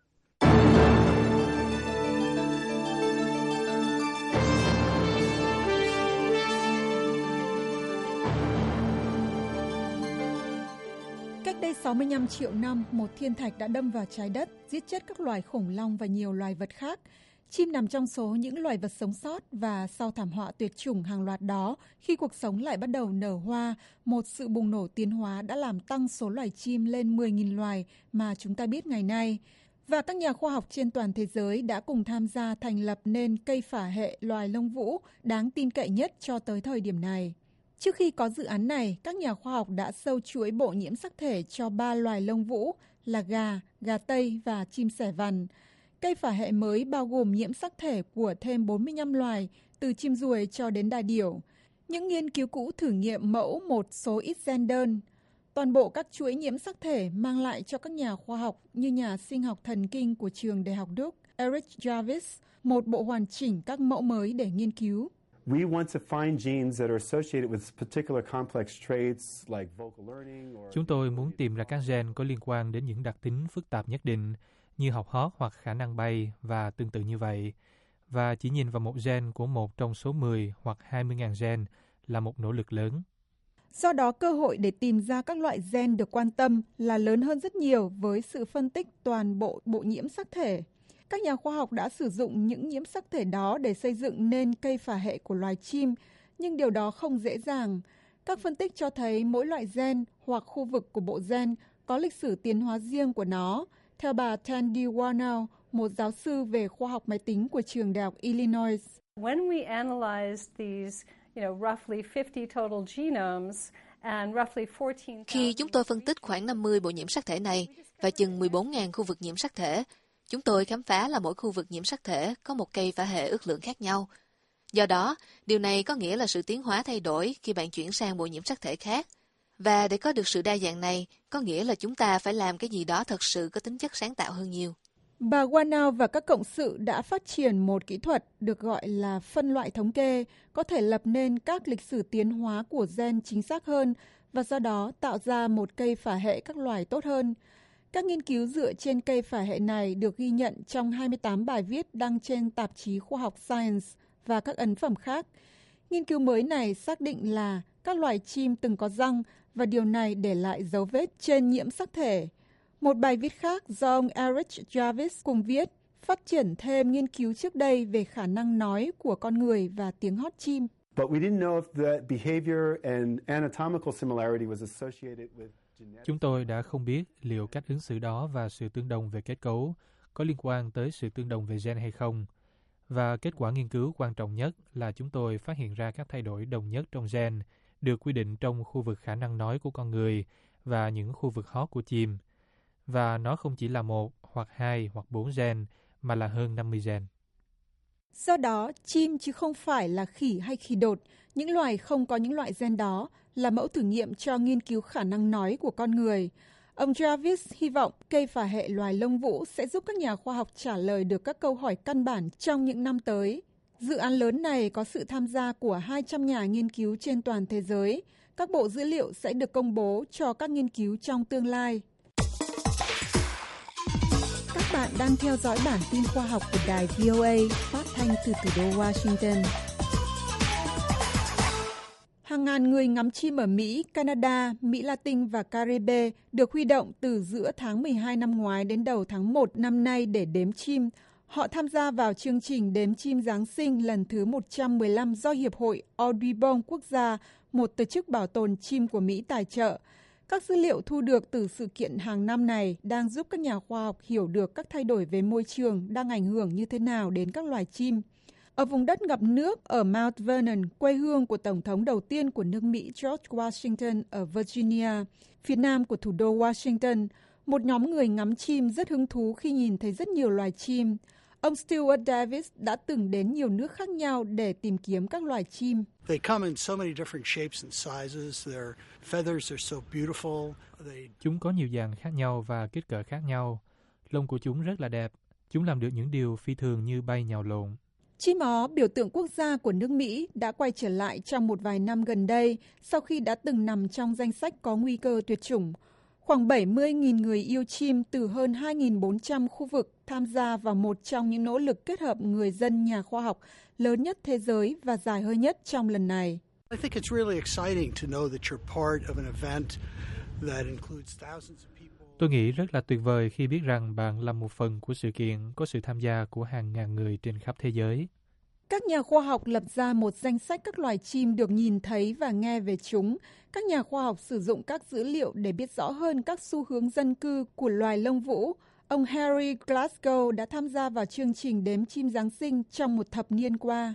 Cách đây 65 triệu năm, một thiên thạch đã đâm vào trái đất, giết chết các loài khủng long và nhiều loài vật khác. Chim nằm trong số những loài vật sống sót và sau thảm họa tuyệt chủng hàng loạt đó, khi cuộc sống lại bắt đầu nở hoa, một sự bùng nổ tiến hóa đã làm tăng số loài chim lên 10.000 loài mà chúng ta biết ngày nay. Và các nhà khoa học trên toàn thế giới đã cùng tham gia thành lập nên cây phả hệ loài lông vũ đáng tin cậy nhất cho tới thời điểm này. Trước khi có dự án này, các nhà khoa học đã sâu chuỗi bộ nhiễm sắc thể cho 3 loài lông vũ là gà, gà Tây và chim sẻ vằn. Cây phả hệ mới bao gồm nhiễm sắc thể của thêm 45 loài, từ chim ruồi cho đến đà điểu. Những nghiên cứu cũ thử nghiệm mẫu một số ít gen đơn. Toàn bộ các chuỗi nhiễm sắc thể mang lại cho các nhà khoa học như nhà sinh học thần kinh của trường Đại học Duke, Eric Jarvis, một bộ hoàn chỉnh các mẫu mới để nghiên cứu. We want to find genes that are associated with particular complex traits like vocal learning or... Chúng tôi muốn tìm ra các gen có liên quan đến những đặc tính phức tạp nhất định như học hót hoặc khả năng bay và tương tự như vậy. Và chỉ nhìn vào một gen của một trong số 10 hoặc 20.000 gen là một nỗ lực lớn. Do đó, cơ hội để tìm ra các loại gen được quan tâm là lớn hơn rất nhiều với sự phân tích toàn bộ bộ nhiễm sắc thể. Các nhà khoa học đã sử dụng những nhiễm sắc thể đó để xây dựng nên cây phả hệ của loài chim, nhưng điều đó không dễ dàng. Các phân tích cho thấy mỗi loại gen hoặc khu vực của bộ gen có lịch sử tiến hóa riêng của nó. Theo bà Tandy Warnow, một giáo sư về khoa học máy tính của trường Đại học Illinois. When we analyze these, roughly 50 total genomes and roughly 14,000... Khi chúng tôi phân tích khoảng 50 bộ nhiễm sắc thể này và chừng 14.000 khu vực nhiễm sắc thể, chúng tôi khám phá là mỗi khu vực nhiễm sắc thể có một cây phả hệ ước lượng khác nhau. Do đó, điều này có nghĩa là sự tiến hóa thay đổi khi bạn chuyển sang bộ nhiễm sắc thể khác. Và để có được sự đa dạng này, có nghĩa là chúng ta phải làm cái gì đó thật sự có tính chất sáng tạo hơn nhiều. Bà Warnow và các cộng sự đã phát triển một kỹ thuật được gọi là phân loại thống kê, có thể lập nên các lịch sử tiến hóa của gen chính xác hơn và do đó tạo ra một cây phả hệ các loài tốt hơn. Các nghiên cứu dựa trên cây phả hệ này được ghi nhận trong 28 bài viết đăng trên tạp chí khoa học Science và các ấn phẩm khác. Nghiên cứu mới này xác định là các loài chim từng có răng và điều này để lại dấu vết trên nhiễm sắc thể. Một bài viết khác do ông Eric Jarvis cùng viết phát triển thêm nghiên cứu trước đây về khả năng nói của con người và tiếng hót chim. Chúng tôi đã không biết liệu cách ứng xử đó và sự tương đồng về kết cấu có liên quan tới sự tương đồng về gen hay không. Và kết quả nghiên cứu quan trọng nhất là chúng tôi phát hiện ra các thay đổi đồng nhất trong gen được quy định trong khu vực khả năng nói của con người và những khu vực hót của chim. Và nó không chỉ là 1 hoặc 2 hoặc 4 gen, mà là hơn 50 gen. Do đó, chim chứ không phải là khỉ hay khỉ đột, những loài không có những loại gen đó, là mẫu thử nghiệm cho nghiên cứu khả năng nói của con người. Ông Jarvis hy vọng cây phả hệ loài lông vũ sẽ giúp các nhà khoa học trả lời được các câu hỏi căn bản trong những năm tới. Dự án lớn này có sự tham gia của 200 nhà nghiên cứu trên toàn thế giới. Các bộ dữ liệu sẽ được công bố cho các nghiên cứu trong tương lai. Các bạn đang theo dõi bản tin khoa học của đài VOA phát thanh từ thủ đô Washington. Hàng ngàn người ngắm chim ở Mỹ, Canada, Mỹ Latin và Caribe được huy động từ giữa tháng 12 năm ngoái đến đầu tháng 1 năm nay để đếm chim. Họ tham gia vào chương trình đếm chim Giáng sinh lần thứ 115 do Hiệp hội Audubon Quốc gia, một tổ chức bảo tồn chim của Mỹ tài trợ. Các dữ liệu thu được từ sự kiện hàng năm này đang giúp các nhà khoa học hiểu được các thay đổi về môi trường đang ảnh hưởng như thế nào đến các loài chim. Ở vùng đất ngập nước ở Mount Vernon, quê hương của Tổng thống đầu tiên của nước Mỹ George Washington ở Virginia, phía nam của thủ đô Washington, một nhóm người ngắm chim rất hứng thú khi nhìn thấy rất nhiều loài chim. Ông Stuart Davis đã từng đến nhiều nước khác nhau để tìm kiếm các loài chim. Chúng có nhiều dạng khác nhau và kích cỡ khác nhau. Lông của chúng rất là đẹp. Chúng làm được những điều phi thường như bay nhào lộn. Chim ó, biểu tượng quốc gia của nước Mỹ, đã quay trở lại trong một vài năm gần đây sau khi đã từng nằm trong danh sách có nguy cơ tuyệt chủng. Khoảng 70.000 người yêu chim từ hơn 2.400 khu vực tham gia vào một trong những nỗ lực kết hợp người dân nhà khoa học lớn nhất thế giới và dài hơi nhất trong lần này. Tôi nghĩ rất là tuyệt vời khi biết rằng bạn là một phần của sự kiện có sự tham gia của hàng ngàn người trên khắp thế giới. Các nhà khoa học lập ra một danh sách các loài chim được nhìn thấy và nghe về chúng. Các nhà khoa học sử dụng các dữ liệu để biết rõ hơn các xu hướng dân cư của loài lông vũ. Ông Harry Glasgow đã tham gia vào chương trình đếm chim Giáng sinh trong một thập niên qua.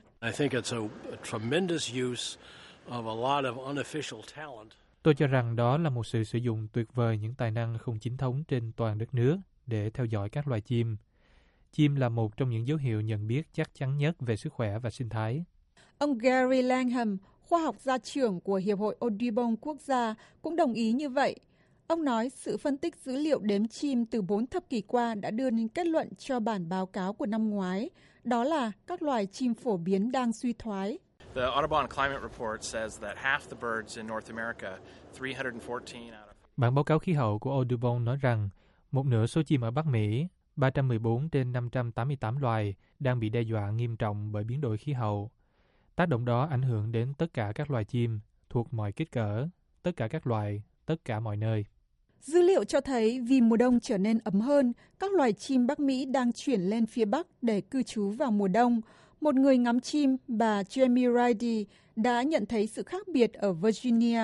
Tôi cho rằng đó là một sự sử dụng tuyệt vời những tài năng không chính thống trên toàn đất nước để theo dõi các loài chim. Chim là một trong những dấu hiệu nhận biết chắc chắn nhất về sức khỏe và sinh thái. Ông Gary Langham, khoa học gia trưởng của Hiệp hội Audubon Quốc gia, cũng đồng ý như vậy. Ông nói sự phân tích dữ liệu đếm chim từ 4 thập kỷ qua đã đưa đến kết luận cho bản báo cáo của năm ngoái, đó là các loài chim phổ biến đang suy thoái. The Audubon Climate Report says that half the birds in North America, 314 out of... Bản báo cáo khí hậu của Audubon nói rằng một nửa số chim ở Bắc Mỹ, 314 trên 588 loài, đang bị đe dọa nghiêm trọng bởi biến đổi khí hậu. Tác động đó ảnh hưởng đến tất cả các loài chim thuộc mọi kích cỡ, tất cả các loài, tất cả mọi nơi. Dữ liệu cho thấy vì mùa đông trở nên ấm hơn, các loài chim Bắc Mỹ đang chuyển lên phía Bắc để cư trú vào mùa đông. Một người ngắm chim, bà Jamie Ridey, đã nhận thấy sự khác biệt ở Virginia.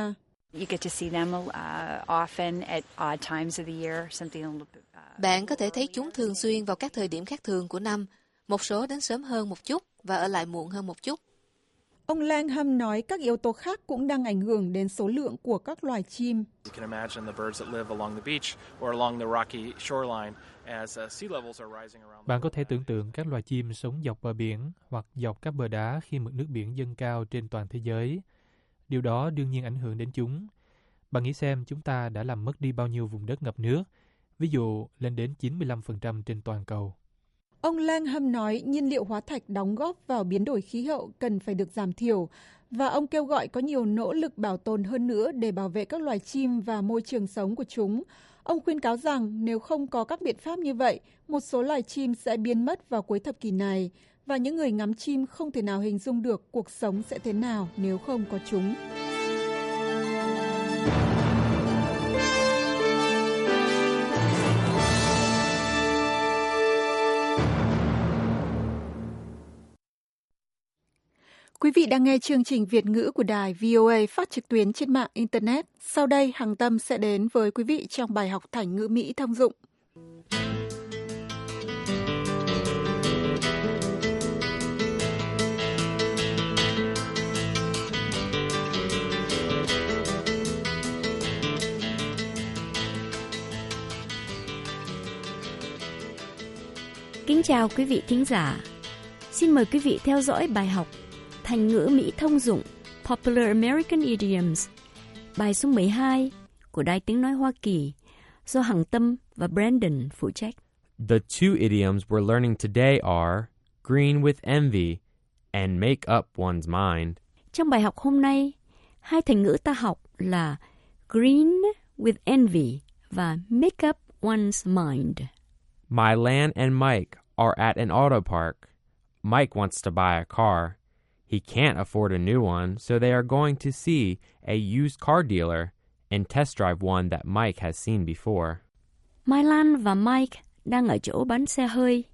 Bạn có thể thấy chúng thường xuyên vào các thời điểm khác thường của năm. Một số đến sớm hơn một chút và ở lại muộn hơn một chút. Ông Langham nói các yếu tố khác cũng đang ảnh hưởng đến số lượng của các loài chim. Bạn có thể tưởng tượng các loài chim sống dọc bờ biển hoặc dọc các bờ đá khi mực nước biển dâng cao trên toàn thế giới. Điều đó đương nhiên ảnh hưởng đến chúng. Bạn nghĩ xem chúng ta đã làm mất đi bao nhiêu vùng đất ngập nước, ví dụ lên đến 95% trên toàn cầu. Ông Langham nói nhiên liệu hóa thạch đóng góp vào biến đổi khí hậu cần phải được giảm thiểu, và ông kêu gọi có nhiều nỗ lực bảo tồn hơn nữa để bảo vệ các loài chim và môi trường sống của chúng. Ông khuyên cáo rằng nếu không có các biện pháp như vậy, một số loài chim sẽ biến mất vào cuối thập kỷ này, và những người ngắm chim không thể nào hình dung được cuộc sống sẽ thế nào nếu không có chúng. Quý vị đang nghe chương trình Việt ngữ của đài VOA phát trực tuyến trên mạng Internet. Sau đây, Hằng Tâm sẽ đến với quý vị trong bài học Thành ngữ Mỹ thông dụng. Kính chào quý vị thính giả. Xin mời quý vị theo dõi bài học Thành ngữ Mỹ thông dụng Popular American Idioms, bài số 12 của Đài Tiếng Nói Hoa Kỳ do Hằng Tâm và Brandon phụ trách. The two idioms we're learning today are green with envy and make up one's mind. Trong bài học hôm nay, hai thành ngữ ta học là green with envy và make up one's mind. Mylan and Mike are at an auto park. Mike wants to buy a car. He can't afford a new one, so they are going to see a used car dealer and test drive one that Mike has seen before. Mai Lan và Mike đang ở chỗ bán xe hơi.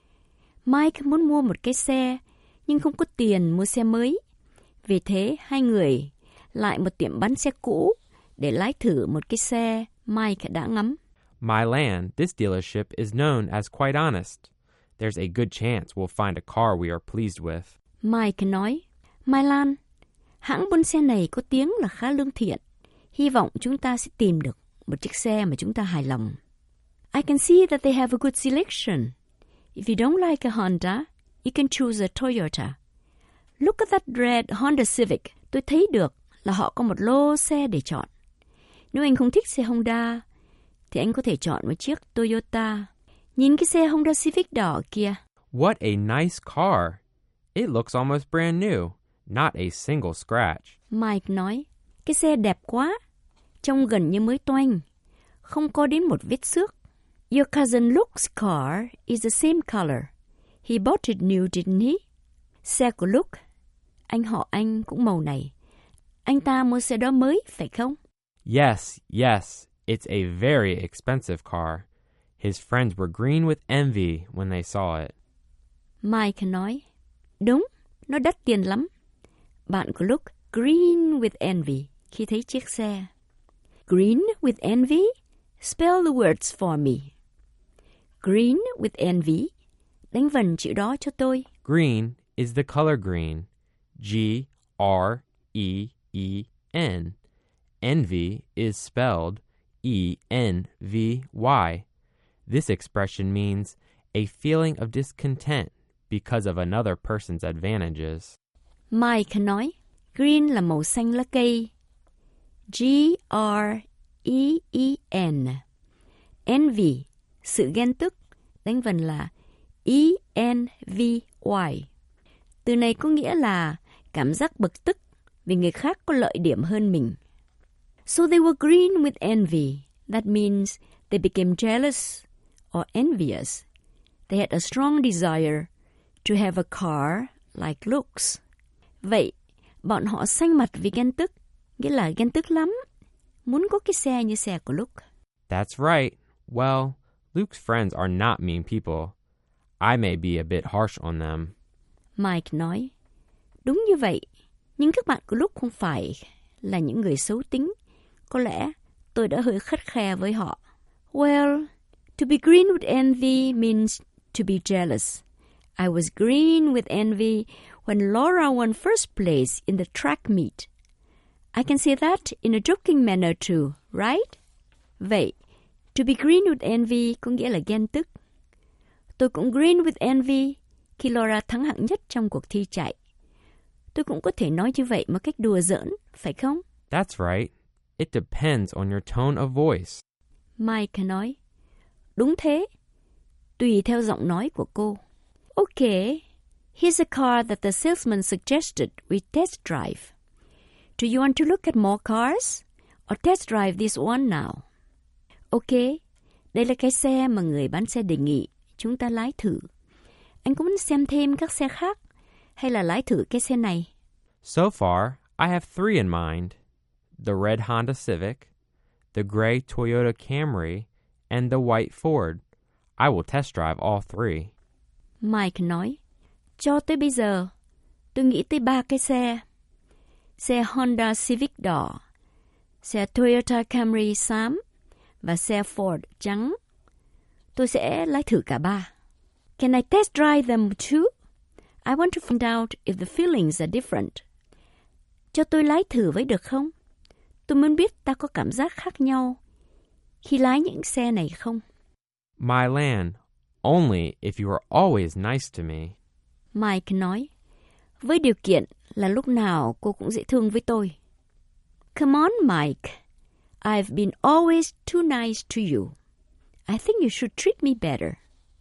Mike muốn mua một cái xe, nhưng không có tiền mua xe mới. Vì thế, hai người lại một tiệm bán xe cũ để lái thử một cái xe Mike đã ngắm. Mylan, this dealership is known as quite honest. There's a good chance we'll find a car we are pleased with. Mike nói, Mai Lan, hãng buôn xe này có tiếng là khá lương thiện. Hy vọng chúng ta sẽ tìm được một chiếc xe mà chúng ta hài lòng. I can see that they have a good selection. If you don't like a Honda, you can choose a Toyota. Look at that red Honda Civic. Tôi thấy được là họ có một lô xe để chọn. Nếu anh không thích xe Honda, thì anh có thể chọn một chiếc Toyota. Nhìn cái xe Honda Civic đỏ kia. What a nice car. It looks almost brand new, not a single scratch. Mike nói, cái xe đẹp quá, trông gần như mới toanh, không có đến một vết xước. Your cousin Luke's car is the same color. He bought it new, didn't he? Xe của Luke, anh họ anh cũng màu này. Anh ta mua xe đó mới, phải không? Yes, it's a very expensive car. His friends were green with envy when they saw it. Mike nói, đúng, nó đắt tiền lắm. Bạn của Luke green with envy khi thấy chiếc xe. Green with envy? Spell the words for me. Green with envy. Đánh vần chữ đó cho tôi. Green is the color green. G-R-E-E-N. Envy is spelled E-N-V-Y. This expression means a feeling of discontent because of another person's advantages. Mike nói, green là màu xanh lá cây. G-R-E-E-N. Envy, sự ghen tức, đánh vần là E-N-V-Y. Từ này có nghĩa là cảm giác bực tức vì người khác có lợi điểm hơn mình. So they were green with envy. That means they became jealous or envious. They had a strong desire to have a car like Luke's. Vậy, bọn họ xanh mặt vì ghen tức, nghĩa là ghen tức lắm, muốn có cái xe như xe của Luke. That's right. Well, Luke's friends are not mean people. I may be a bit harsh on them. Mike nói, đúng như vậy, nhưng các bạn của Luke không phải là những người xấu tính. Có lẽ tôi đã hơi khắt khe với họ. Well, to be green with envy means to be jealous. I was green with envy when Laura won first place in the track meet. I can say that in a joking manner too, right? Vậy, to be green with envy có nghĩa là ghen tức. Tôi cũng green with envy khi Laura thắng hạng nhất trong cuộc thi chạy. Tôi cũng có thể nói như vậy một cách đùa giỡn, phải không? That's right. It depends on your tone of voice. Mike nói, đúng thế, tùy theo giọng nói của cô. Okay, here's a car that the salesman suggested we test drive. Do you want to look at more cars or test drive this one now? Okay, đây là cái xe mà người bán xe đề nghị chúng ta lái thử. Anh có muốn xem thêm các xe khác hay là lái thử cái xe này? So far, I have 3 in mind. The red Honda Civic, the gray Toyota Camry, and the white Ford. I will test drive all 3. Mike nói, cho tới bây giờ, tôi nghĩ tới 3 cái xe. Xe Honda Civic đỏ, xe Toyota Camry xám và xe Ford trắng. Tôi sẽ lái thử cả 3. Can I test drive them too? I want to find out if the feelings are different. Cho tôi lái thử với được không? Tôi muốn biết ta có cảm giác khác nhau khi lái những xe này không? My Lan, only if you are always nice to me. Mike nói, với điều kiện là lúc nào cô cũng dễ thương với tôi. Come on, Mike. I've been always too nice to you. I think you should treat me better.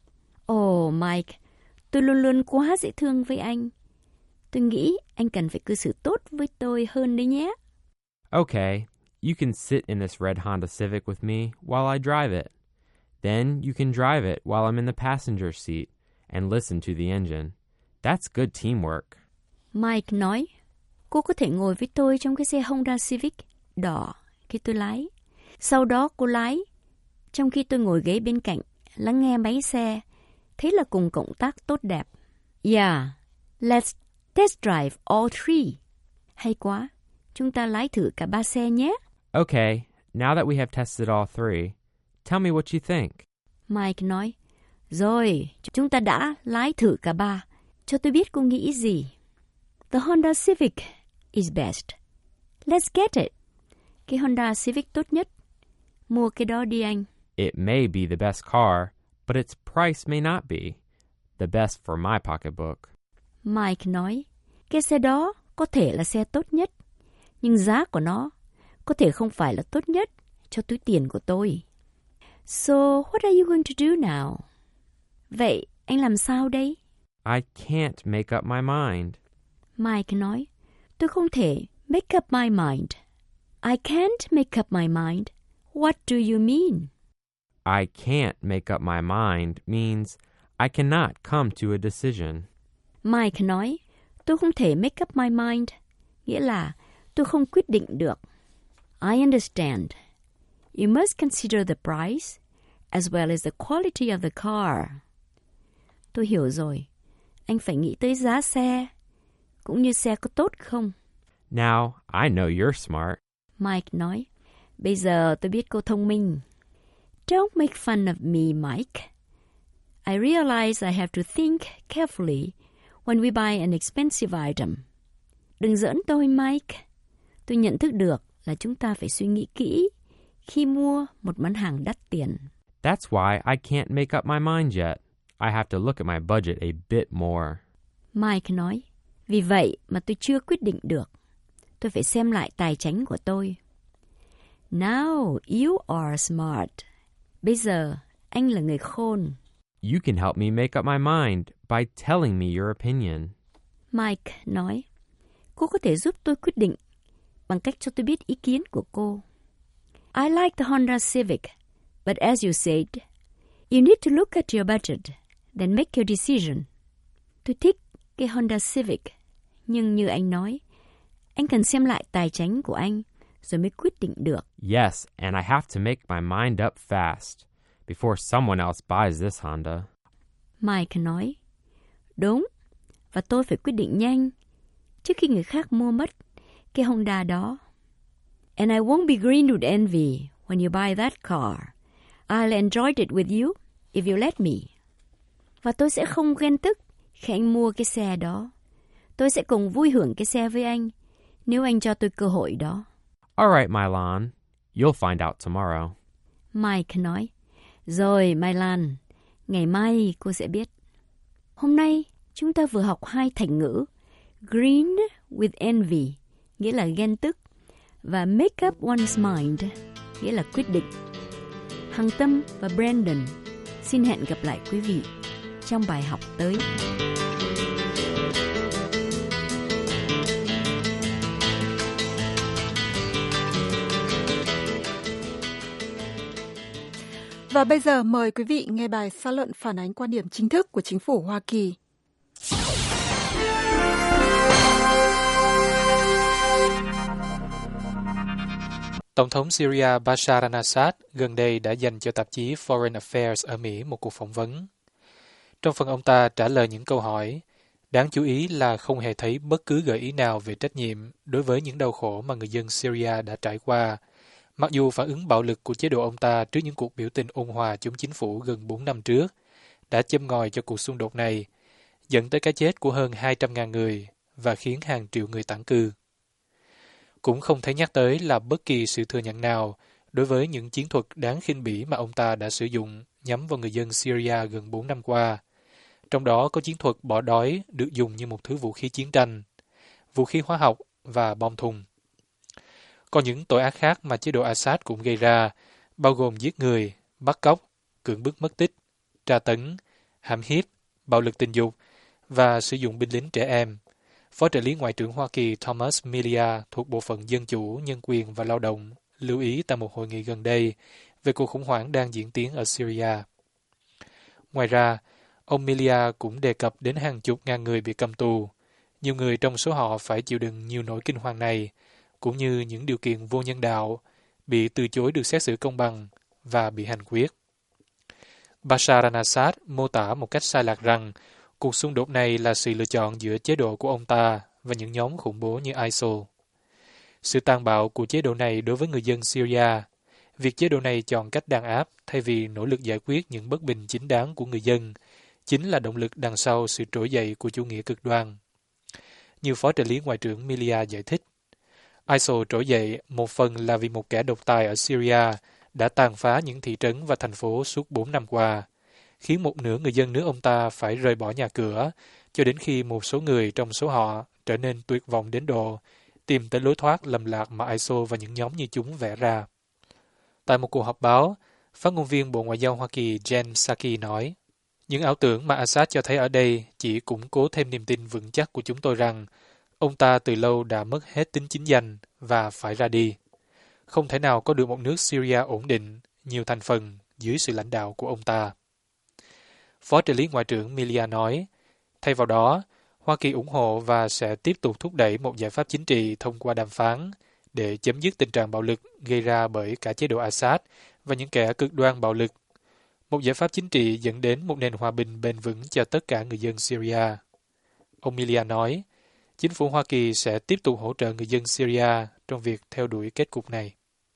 Oh, Mike, tôi luôn luôn quá dễ thương với anh. Tôi nghĩ anh cần phải cư xử tốt với tôi hơn đấy nhé. Okay, you can sit in this red Honda Civic with me while I drive it. Then you can drive it while I'm in the passenger seat and listen to the engine. That's good teamwork. Mike nói, cô có thể ngồi với tôi trong cái xe Honda Civic đỏ khi tôi lái. Sau đó cô lái, trong khi tôi ngồi ghế bên cạnh, lắng nghe máy xe. Thế là cùng cộng tác tốt đẹp. Yeah, let's test drive all 3. Hay quá, chúng ta lái thử cả 3 xe nhé. Okay, now that we have tested all 3, tell me what you think. Mike nói, rồi, chúng ta đã lái thử cả 3. Cho tôi biết cô nghĩ gì. The Honda Civic is best. Let's get it. Cái Honda Civic tốt nhất. Mua cái đó đi anh. It may be the best car, but its price may not be the best for my pocketbook. Mike nói, cái xe đó có thể là xe tốt nhất, nhưng giá của nó có thể không phải là tốt nhất cho túi tiền của tôi. So, what are you going to do now? Vậy, anh làm sao đây? I can't make up my mind. Mike nói, tôi không thể make up my mind. I can't make up my mind. What do you mean? I can't make up my mind means I cannot come to a decision. Mike nói, tôi không thể make up my mind, nghĩa là tôi không quyết định được. I understand. You must consider the price as well as the quality of the car. Tôi hiểu rồi. Anh phải nghĩ tới giá xe, cũng như xe có tốt không. Now, I know you're smart. Mike nói, bây giờ tôi biết cô thông minh. Don't make fun of me, Mike. I realize I have to think carefully when we buy an expensive item. Đừng giỡn tôi, Mike. Tôi nhận thức được là chúng ta phải suy nghĩ kỹ khi mua một món hàng đắt tiền. That's why I can't make up my mind yet. I have to look at my budget a bit more. Mike nói, vì vậy mà tôi chưa quyết định được. Tôi phải xem lại tài chính của tôi. Now you are smart. Bây giờ anh là người khôn. You can help me make up my mind by telling me your opinion. Mike nói, cô có thể giúp tôi quyết định bằng cách cho tôi biết ý kiến của cô. I like the Honda Civic, but as you said, you need to look at your budget, then make your decision. Tôi thích cái Honda Civic, nhưng như anh nói, anh cần xem lại tài chính của anh rồi mới quyết định được. Yes, and I have to make my mind up fast before someone else buys this Honda. Mike nói, đúng, và tôi phải quyết định nhanh trước khi người khác mua mất cái Honda đó. And I won't be green with envy when you buy that car. I'll enjoy it with you if you let me. Và tôi sẽ không ghen tức khi anh mua cái xe đó. Tôi sẽ cùng vui hưởng cái xe với anh nếu anh cho tôi cơ hội đó. All right, Mylan. You'll find out tomorrow. Mike nói, rồi Mylan, ngày mai cô sẽ biết. Hôm nay chúng ta vừa học 2 thành ngữ green with envy, nghĩa là ghen tức, và make up one's mind, nghĩa là quyết định. Hằng Tâm và Brandon xin hẹn gặp lại quý vị trong bài học tới. Và bây giờ mời quý vị nghe bài xã luận phản ánh quan điểm chính thức của chính phủ Hoa Kỳ. Tổng thống Syria Bashar al-Assad gần đây đã dành cho tạp chí Foreign Affairs ở Mỹ một cuộc phỏng vấn. Trong phần ông ta trả lời những câu hỏi, đáng chú ý là không hề thấy bất cứ gợi ý nào về trách nhiệm đối với những đau khổ mà người dân Syria đã trải qua, mặc dù phản ứng bạo lực của chế độ ông ta trước những cuộc biểu tình ôn hòa chống chính phủ gần 4 năm trước đã châm ngòi cho cuộc xung đột này, dẫn tới cái chết của hơn 200.000 người và khiến hàng triệu người tản cư. Cũng không thấy nhắc tới là bất kỳ sự thừa nhận nào đối với những chiến thuật đáng khinh bỉ mà ông ta đã sử dụng nhắm vào người dân Syria gần 4 năm qua. Trong đó có chiến thuật bỏ đói được dùng như một thứ vũ khí chiến tranh, vũ khí hóa học và bom thùng. Còn những tội ác khác mà chế độ Assad cũng gây ra, bao gồm giết người, bắt cóc, cưỡng bức mất tích, tra tấn, hãm hiếp, bạo lực tình dục và sử dụng binh lính trẻ em. Phó trợ lý Ngoại trưởng Hoa Kỳ Thomas Melia thuộc Bộ phận Dân chủ, Nhân quyền và Lao động lưu ý tại một hội nghị gần đây về cuộc khủng hoảng đang diễn tiến ở Syria. Ngoài ra, ông Melia cũng đề cập đến hàng chục ngàn người bị cầm tù. Nhiều người trong số họ phải chịu đựng nhiều nỗi kinh hoàng này, cũng như những điều kiện vô nhân đạo, bị từ chối được xét xử công bằng và bị hành quyết. Bashar al-Assad mô tả một cách sai lạc rằng cuộc xung đột này là sự lựa chọn giữa chế độ của ông ta và những nhóm khủng bố như ISIL. Sự tàn bạo của chế độ này đối với người dân Syria, việc chế độ này chọn cách đàn áp thay vì nỗ lực giải quyết những bất bình chính đáng của người dân, chính là động lực đằng sau sự trỗi dậy của chủ nghĩa cực đoan. Như Phó trợ lý Ngoại trưởng Melia giải thích, ISIL trỗi dậy một phần là vì một kẻ độc tài ở Syria đã tàn phá những thị trấn và thành phố suốt 4 năm qua, khiến một nửa người dân nước ông ta phải rời bỏ nhà cửa, cho đến khi một số người trong số họ trở nên tuyệt vọng đến độ tìm tới lối thoát lầm lạc mà ISIL và những nhóm như chúng vẽ ra. Tại một cuộc họp báo, phát ngôn viên Bộ Ngoại giao Hoa Kỳ Jen Psaki nói, những ảo tưởng mà Assad cho thấy ở đây chỉ củng cố thêm niềm tin vững chắc của chúng tôi rằng ông ta từ lâu đã mất hết tính chính danh và phải ra đi. Không thể nào có được một nước Syria ổn định, nhiều thành phần dưới sự lãnh đạo của ông ta. Phó trợ lý Ngoại trưởng Melia nói, thay vào đó, Hoa Kỳ ủng hộ và sẽ tiếp tục thúc đẩy một giải pháp chính trị thông qua đàm phán để chấm dứt tình trạng bạo lực gây ra bởi cả chế độ Assad và những kẻ cực đoan bạo lực. Một giải pháp chính trị dẫn đến một nền hòa bình bền vững cho tất cả người dân Syria. Ông Melia nói, chính phủ Hoa Kỳ sẽ tiếp tục hỗ trợ người dân Syria trong việc theo đuổi kết cục này.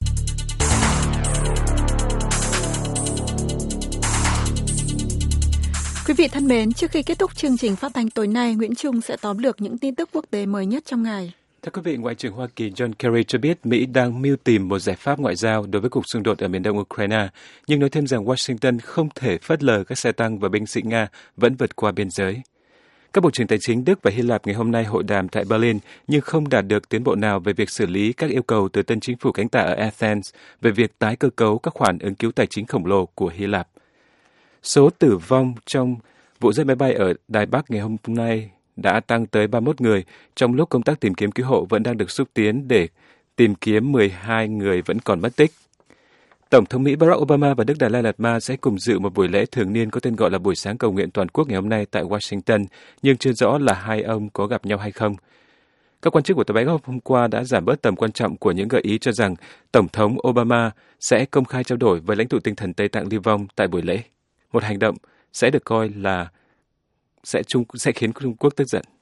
Quý vị thân mến, trước khi kết thúc chương trình phát thanh tối nay, Nguyễn Trung sẽ tóm lược những tin tức quốc tế mới nhất trong ngày. Thưa quý vị, Ngoại trưởng Hoa Kỳ John Kerry cho biết Mỹ đang mưu tìm một giải pháp ngoại giao đối với cuộc xung đột ở miền đông Ukraine, nhưng nói thêm rằng Washington không thể phớt lờ các xe tăng và binh sĩ Nga vẫn vượt qua biên giới. Các bộ trưởng tài chính Đức và Hy Lạp ngày hôm nay hội đàm tại Berlin nhưng không đạt được tiến bộ nào về việc xử lý các yêu cầu từ tân chính phủ cánh tả ở Athens về việc tái cơ cấu các khoản ứng cứu tài chính khổng lồ của Hy Lạp. Số tử vong trong vụ rơi máy bay ở Đài Bắc ngày hôm nay đã tăng tới 31 người, trong lúc công tác tìm kiếm cứu hộ vẫn đang được xúc tiến để tìm kiếm 12 người vẫn còn mất tích. Tổng thống Mỹ Barack Obama và Đức Đạt Lai Lạt Ma sẽ cùng dự một buổi lễ thường niên có tên gọi là Buổi sáng cầu nguyện toàn quốc ngày hôm nay tại Washington, nhưng chưa rõ là hai ông có gặp nhau hay không. Các quan chức của Tòa Bạch Ốc hôm qua đã giảm bớt tầm quan trọng của những gợi ý cho rằng Tổng thống Obama sẽ công khai trao đổi với lãnh tụ tinh thần Tây Tạng lưu vong tại buổi lễ. Một hành động sẽ được coi là sẽ khiến Trung Quốc tức giận.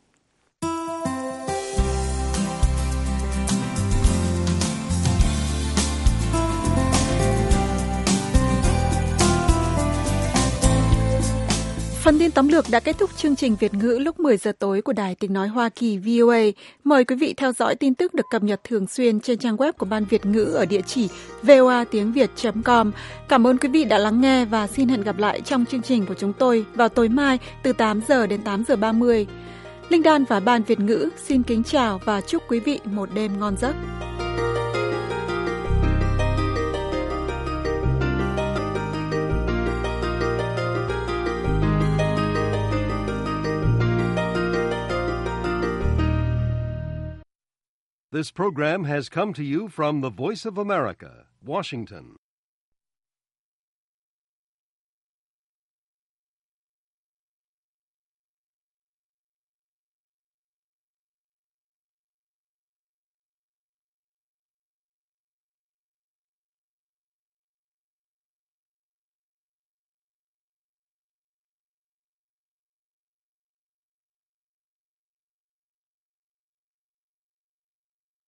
Phần tin tóm lược đã kết thúc chương trình Việt ngữ lúc 10 giờ tối của Đài Tiếng Nói Hoa Kỳ VOA. Mời quý vị theo dõi tin tức được cập nhật thường xuyên trên trang web của Ban Việt ngữ ở địa chỉ voatiengviet.com. Cảm ơn quý vị đã lắng nghe và xin hẹn gặp lại trong chương trình của chúng tôi vào tối mai từ 8 giờ đến 8 giờ 30. Linh Đan và Ban Việt ngữ xin kính chào và chúc quý vị một đêm ngon giấc. This program has come to you from the Voice of America, Washington.